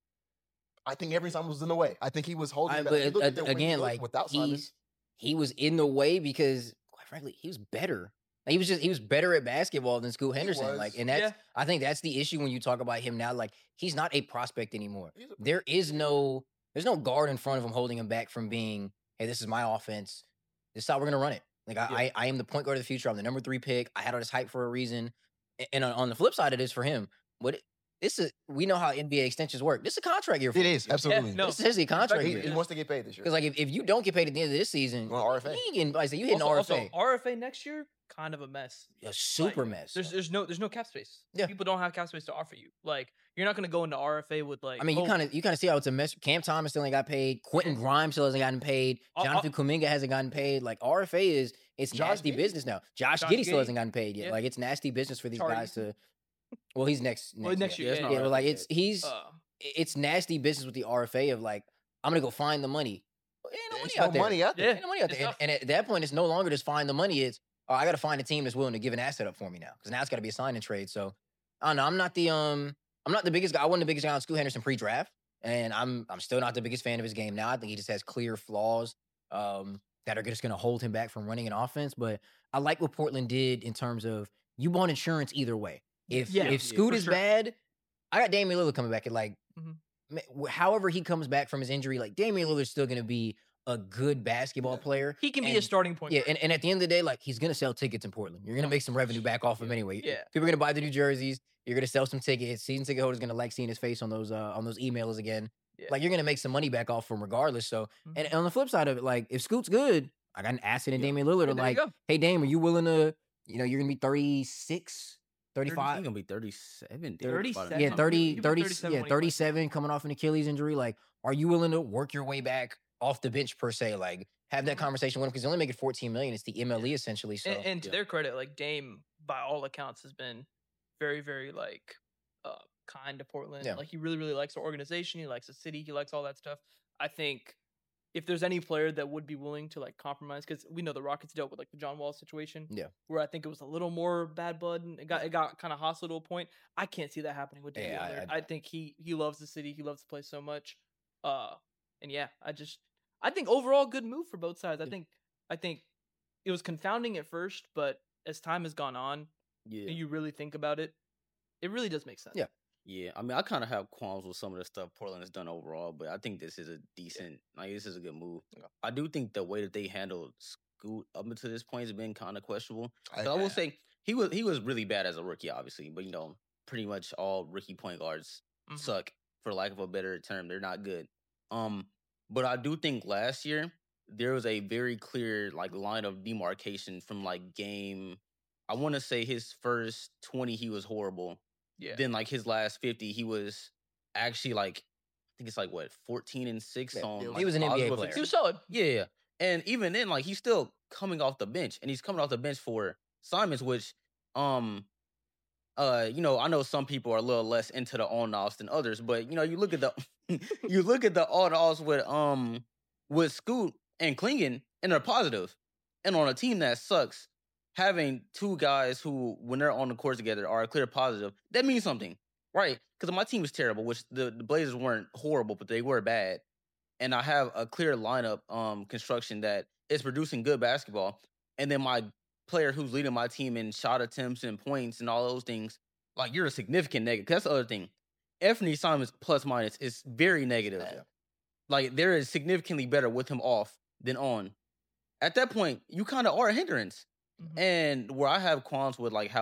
I think Anthony Simons was in the way. I think he was holding back. but You look at the way he again, looked like without Simons. he was in the way because, quite frankly, he was better. Like, he was better at basketball than Scoot Henderson. was. Like, and that's I think that's the issue when you talk about him now. Like, he's not a prospect anymore. There's no guard in front of him holding him back from being, hey, this is my offense. This is how we're gonna run it. Like, I am the point guard of the future. I'm the number 3 pick. I had all this hype for a reason. And on the flip side of this for him, we know how NBA extensions work. This is a contract year for It him. is, absolutely. no. This is a contract He, year. he wants to get paid this year. Because like if you don't get paid at the end of this season, You want RFA? you ain't getting, like I said, you hitting Also, RFA. RFA next year, kind of a mess. A super Like, mess. There's no cap space. Yeah. People don't have cap space to offer you. Like, you're not gonna go into RFA with like. I mean, you kind of see how it's a mess. Cam Thomas still ain't got paid. Quentin Grimes still hasn't gotten paid. Jonathan Kuminga hasn't gotten paid. Like RFA it's Josh nasty Giddey. business now. Josh Josh Giddey still Giddey. hasn't gotten paid yet. Yeah. Like it's nasty business for these Charlie. guys to. Well, he's next next year. year. it's not Yeah, right but like yet. it's nasty business with the RFA of like I'm gonna go find the money. Ain't no money There's out no there. money out there. Yeah. Ain't no money out It's there. tough. And at that point, it's no longer just find the money. It's I got to find a team that's willing to give an asset up for me now because now it's got to be a sign and trade. So I don't know. I'm not the biggest guy. I wasn't the biggest guy on Scoot Henderson pre-draft, and I'm still not the biggest fan of his game now. I think he just has clear flaws that are just going to hold him back from running an offense. But I like what Portland did in terms of you want insurance either way. If Scoot for is sure. bad, I got Damian Lillard coming back at like Mhm. however he comes back from his injury, like Damian Lillard's still going to be a good basketball player. He can be a And- starting point. Yeah, guard. and at the end of the day, like he's gonna sell tickets in Portland. You're gonna make some revenue back off him anyway. Yeah. People are gonna buy the new jerseys. You're gonna sell some tickets. Season ticket holders gonna like seeing his face on those emails again. Yeah. Like you're gonna make some money back off from regardless. So, and Mhm. on the flip side of it, like if Scoot's good, I got an asset in Damian Lillard. Yeah, I'm there you like, go. hey Dame, are you willing to? You're gonna be 36, He's 35. gonna be 37. 37. Yeah, 30, He'll be 30, 37 yeah, when he plays. 37 coming off an Achilles injury. Like, are you willing to work your way back off the bench per se? Like, have that conversation with him because they only make it 14 million. It's the MLE essentially. So And to their credit, like Dame, by all accounts, has been very, very like kind to Portland. Yeah. Like he really, really likes the organization. He likes the city. He likes all that stuff. I think if there's any player that would be willing to like compromise, because we know the Rockets dealt with like the John Wall situation, Yeah. where I think it was a little more bad blood and it got kind of hostile to a point. I can't see that happening with Dame Yeah, Lillard. I think he loves the city. He loves the place so much. And yeah, I think overall good move for both sides. I think it was confounding at first, but as time has gone on, Yeah. and you really think about it, it really does make sense. Yeah. Yeah, I mean, I kind of have qualms with some of the stuff Portland has done overall, but I think this is a decent, this is a good move. I do think the way that they handled Scoot up until this point has been kind of questionable. I will say he was really bad as a rookie, obviously, but pretty much all rookie point guards Mhm. suck, for lack of a better term. They're not good. But I do think last year there was a very clear line of demarcation from game. I want to say his first 20 he was horrible. Yeah. Then his last 50 he was actually I think it's 14-6 Yeah, on. he was an NBA positive player. He was solid. Yeah, and even then he's still coming off the bench, and he's coming off the bench for Simons, which I know some people are a little less into the on-offs than others, but you look at the you look at the on-offs with Scoot and Clingan, and they're positive. And on a team that sucks, having two guys who, when they're on the court together, are a clear positive, that means something, right? Because my team was terrible, which the Blazers weren't horrible, but they were bad. And I have a clear lineup construction that is producing good basketball. And then my player who's leading my team in shot attempts and points and all those things, you're a significant negative. 'Cause that's the other thing. Anthony Simons plus minus is very negative. Yeah. Like there is significantly better with him off than on. At that point, you kind of are a hindrance. Mhm. And where I have qualms with like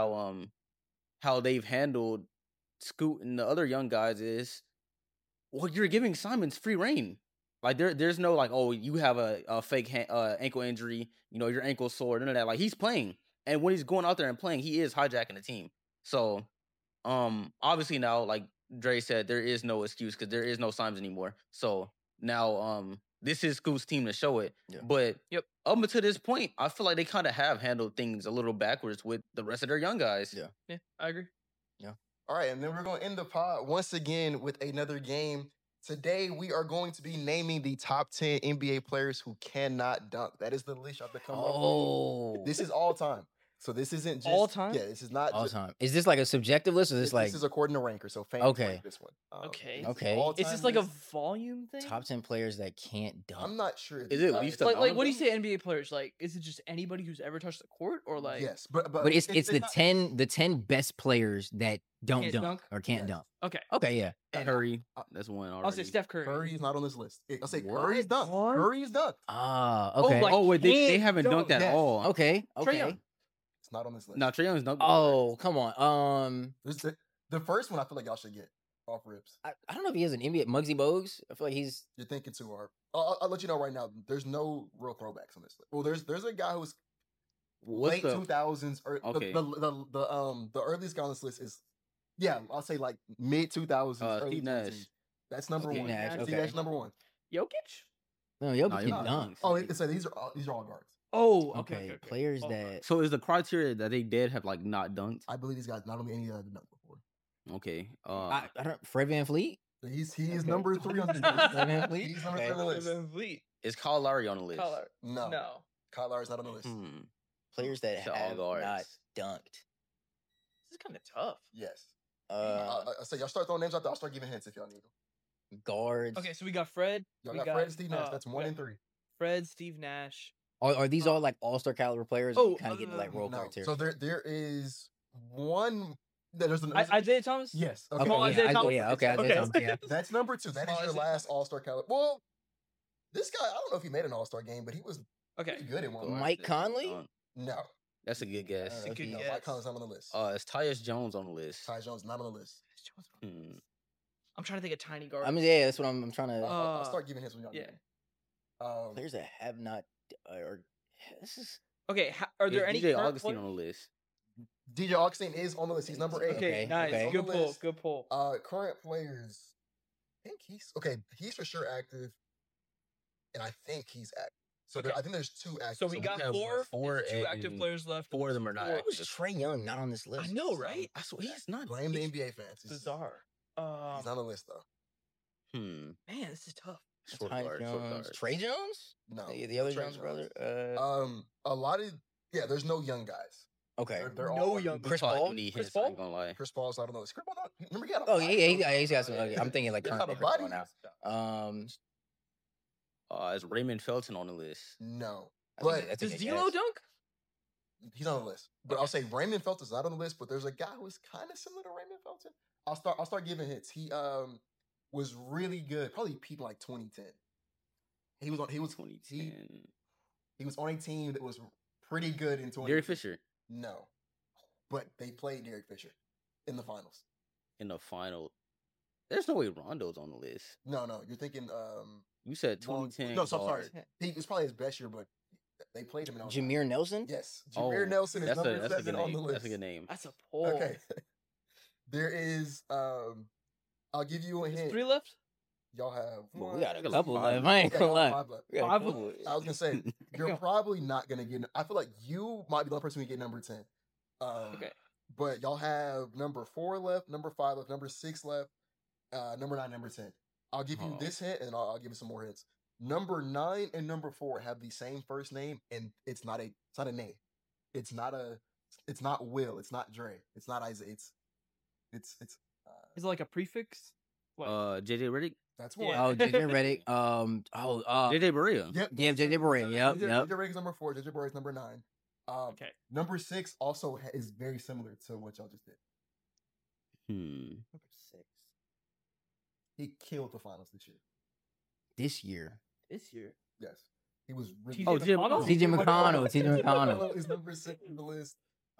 how they've handled Scoot and the other young guys is, well, you're giving Simons free reign. Like there's no like, oh, you have a fake ankle injury, you know, your ankle's sore, none of that. Like he's playing, and when he's going out there and playing, he is hijacking the team. So, obviously now, like Dre said, there is no excuse because there is no Simons anymore. So now, this is Scoot's team to show it. Yeah. But up until this point, I feel like they kind of have handled things a little backwards with the rest of their young guys. Yeah, I agree. All right, and then we're going to end the pod once again with another game. Today, we are going to be naming the top 10 NBA players who cannot dunk. That is the list I've become up with. This is all time. So this isn't just All time? Yeah, this is not All just, time. Is this like a subjective list, or is this like this is according to Ranker. So fans Okay. rank this one. Okay. this is Okay. all-time Is this like a list. volume thing? top 10 players that can't dunk? I'm not sure. Is it least like amount what do of you say NBA players? Like, is it just anybody who's ever touched the court, or like? Yes, but But it's the not- 10 best players that don't Can't dunk, dunk? or can't Yes. dunk. Okay. Okay, yeah. Curry. That's one already. I'll say Steph Curry. Curry is not on this list. I'll say What? Curry's done. What? Curry's done. Ah, Oh, okay. like- Oh wait, they can't haven't dunk. dunked at Yes. all. Okay, Trae okay. Young. It's not on this list. No, Trae Young's dunked. Oh, come on. There's the first one I feel like y'all should get off rips. I don't know if he has an NBA. Muggsy Bogues. I feel like he's You're thinking too hard. I'll let you know right now. There's no real throwbacks on this list. Well, there's a guy who's What's late the 2000s. Or Okay. the earliest guy on this list is I'll say like mid 2000s. early Steve Nash. 2010s. That's number Okay, one. Nash, Steve okay. Nash number one. Jokic. no, Jokic Nah, can Jokic dunk. Oh, it's these are all guards. Oh, Okay, players Oh, that So is the criteria that they did have like not dunked? I believe these guys not only any other done before. Okay. I don't. Fred VanVleet. He is Okay. number 3 on the Van list. Vliet? He's number Okay. 3 on the list. Fleet. Is Kyle Lowry on the list? Color. No, No. Kyle Lowry's not on the list. Hmm. Players that So all have guards. not dunked. This is kind of tough. Yes. Uh, I say y'all start throwing names out there. I'll start giving hints if y'all need them. guards. Okay, so we got Fred. Y'all we got Fred and Steve Nash. That's 1 and 3. Fred, Steve Nash. Are these all like all-star caliber players? Oh, kind of getting like role No. criteria. So there is one. There's an. Isaiah Thomas. Yes. Okay, Come on, Isaiah yeah, Thomas. yeah, okay, Isaiah Okay. Thomas, yeah. That's number 2. That is Oh, your Isaiah last All Star caliber. Well, this guy, I don't know if he made an All Star game, but he was Okay. pretty good in one. Guards Mike that Conley? dunk. No, That's a good guess. That's a good no, guess. Mike Conley's not on the list. Is Tyus Jones on the list? Ty Jones not on the list. Hmm. I'm trying to think of tiny guard. I mean, yeah, that's what I'm trying to. I'll start giving hints when y'all. yeah. need them. players that have not, or this is Okay, are there Is any DJ current Augustine players? on the list? DJ Augustine is on the list. He's number 8. Okay, Okay, nice. okay. Good On the pull. list. Good pull. Current players. I think he's okay. He's for sure active, and I think he's active. So Okay. I think there's 2 active. So we got have four and- active players left. Four of them are not. Four. How is Trae Young not on this list? I know, right? I swear he's not. blame the NBA fans. He's Bizarre. He's not on the list though. Hmm. Man, this is tough. Short Tyus guard, short Jones, guard. Trey Jones, No, the other Trey Jones Jones. brother. A lot of there's no young guys. Okay. They're No all young- Chris Probably Paul? don't need Chris hints, I ain't Paul? gonna lie. Chris Paul's not on the list. Chris Paul, remember he had a Oh, body he's got some. though. Okay, I'm thinking like He had current a Chris Paul body. now. Is Raymond Felton on the list? No, I think but that's a Does good D'Lo guess. dunk? he's on the list. But I'll say Raymond Felton's not on the list. But there's a guy who's kind of similar to Raymond Felton. I'll start giving hints. He was really good. Probably peaked like 2010. He was 2010. he was on a team that was pretty good in 2010. Derek Fisher No, but they played Derek Fisher in the finals. in the final. There's no way Rondo's on the list. No, you're thinking You said Long- 2010. no, so I'm sorry. guard. He was probably his best year, but they played him in all. Jameer Nelson. Yes, Oh, Jameer Nelson is that's number a 7 good on name. the list. That's a good name. That's a pull. Okay. There is I'll give you a hint. 3 left? Y'all have Well, we got a Five. couple Five. left. I ain't yeah, gonna lie. 5 left. We got a Five couple. I was gonna say you're probably not gonna get. I feel like you might be the only person who get number 10. Okay. But y'all have number 4 left, number 5 left, number 6 left, number 9, number 10. I'll give you Oh. this hint, and I'll give you some more hints. Number 9 and number 4 have the same first name, and it's not a name. It's not Will. It's not Dre. It's not Isaiah. It's Is it like a prefix? What? JJ Redick. that's one. Yeah. Oh, JJ Redick. JJ Barea. Yep. Yeah, JJ Barea. Yep, JJ yep. Redick's number 4. JJ Barea is number 9. Okay. Number 6 also is very similar to what y'all just did. Hmm. Number 6. He killed the finals this year. This year. Yes. He was really TJ McConnell? TJ McConnell. is number 6 in the list.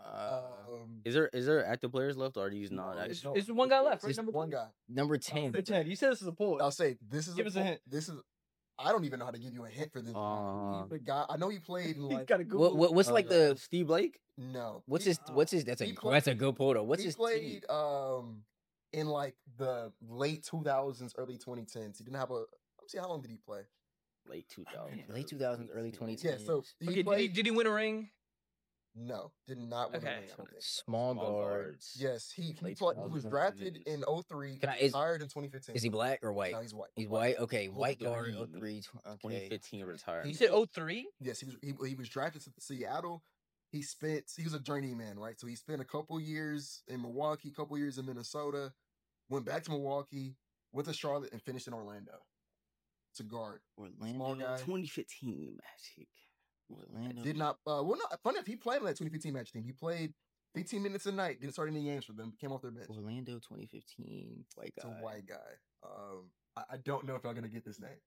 Is there active players left, or are these not? No, active? It's one guy left, right? Just Number one guy. Number 10. Number 10. You said this is a poll. I'll say this is Give us a hint. This is. I don't even know how to give you a hint for this. The guy. I know he played in He's like. got to Google. What's like the Steve Blake? No. what's He- his that's he a played- that's a good photo. What's he his played team? in like the late 2000s, early 2010s. He didn't have a. Let's see how long did he play? Late 2000s. Late 2000s, early 2010s. Yeah, so he Okay, played. did he win a ring? No, did not win a Okay. ring, I don't think. Small guards. Yes, he Late was 2000s. drafted in 03, Can I- is- retired in 2015. Is he black or white? No, he's white. He's white. Okay, white guard. 03. 03. Okay. 2015 retired. You said 03? Yes, he was drafted to Seattle. He was a journeyman, right? So he spent a couple years in Milwaukee, a couple years in Minnesota, went back to Milwaukee, went to Charlotte, and finished in Orlando. It's a guard. Small guy. 2015 Magic. Orlando. Did not funny enough, he played on that 2015 match team. He played 15 minutes a night, didn't start any games for them, came off their bench. Orlando 2015 white It's guy. a white guy. I don't know if y'all gonna get this name.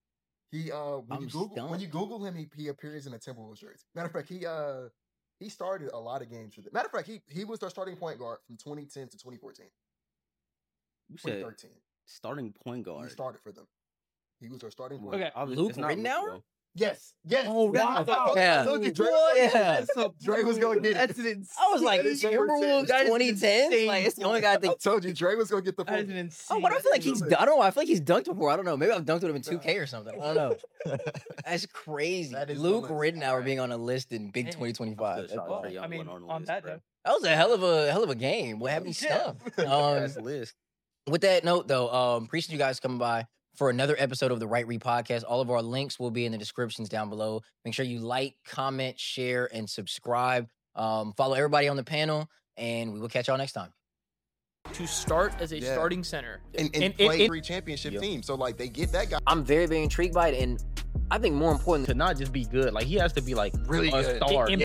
He I'm when you Google him, he appears in a Timberwolves jersey. Matter of fact, he started a lot of games for them. Matter of fact, he was their starting point guard from 2010 to 2014. You said 2013. starting point guard. He started for them. He was their starting point Okay. guard. Luke Rittenauer? Yes. Yes. Oh, Yes. wow. Yeah. I told you Dre, Yeah. Dre was going to get it. I was like, That is number Timberwolves 10. 2010. Like it's the only guy I I think. told you Dre was going to get the That is point. an insane. Oh, what I feel like he's. I don't know. I feel like he's dunked before. I don't know. Maybe I've dunked with him in 2K or something. I don't know. That's crazy. That is Luke the list. Rittenauer being on a list in Big Man. 2025. That's Shout out wild. Trae Young I mean, wasn't on the that list, note. That was a hell of a game. What happened? Yeah. Stuff. That's the list. With that note, though, appreciate you guys coming by for another episode of the Right Read Podcast. All of our links will be in the descriptions down below. Make sure you like, comment, share, and subscribe. Follow everybody on the panel, and we will catch y'all next time. To start as a Yeah. starting center. And And- play and- 3 championship Yep. teams. So like they get that guy I'm very, very intrigued by it, and I think more important To not just be good, like he has to be like really a good. star. In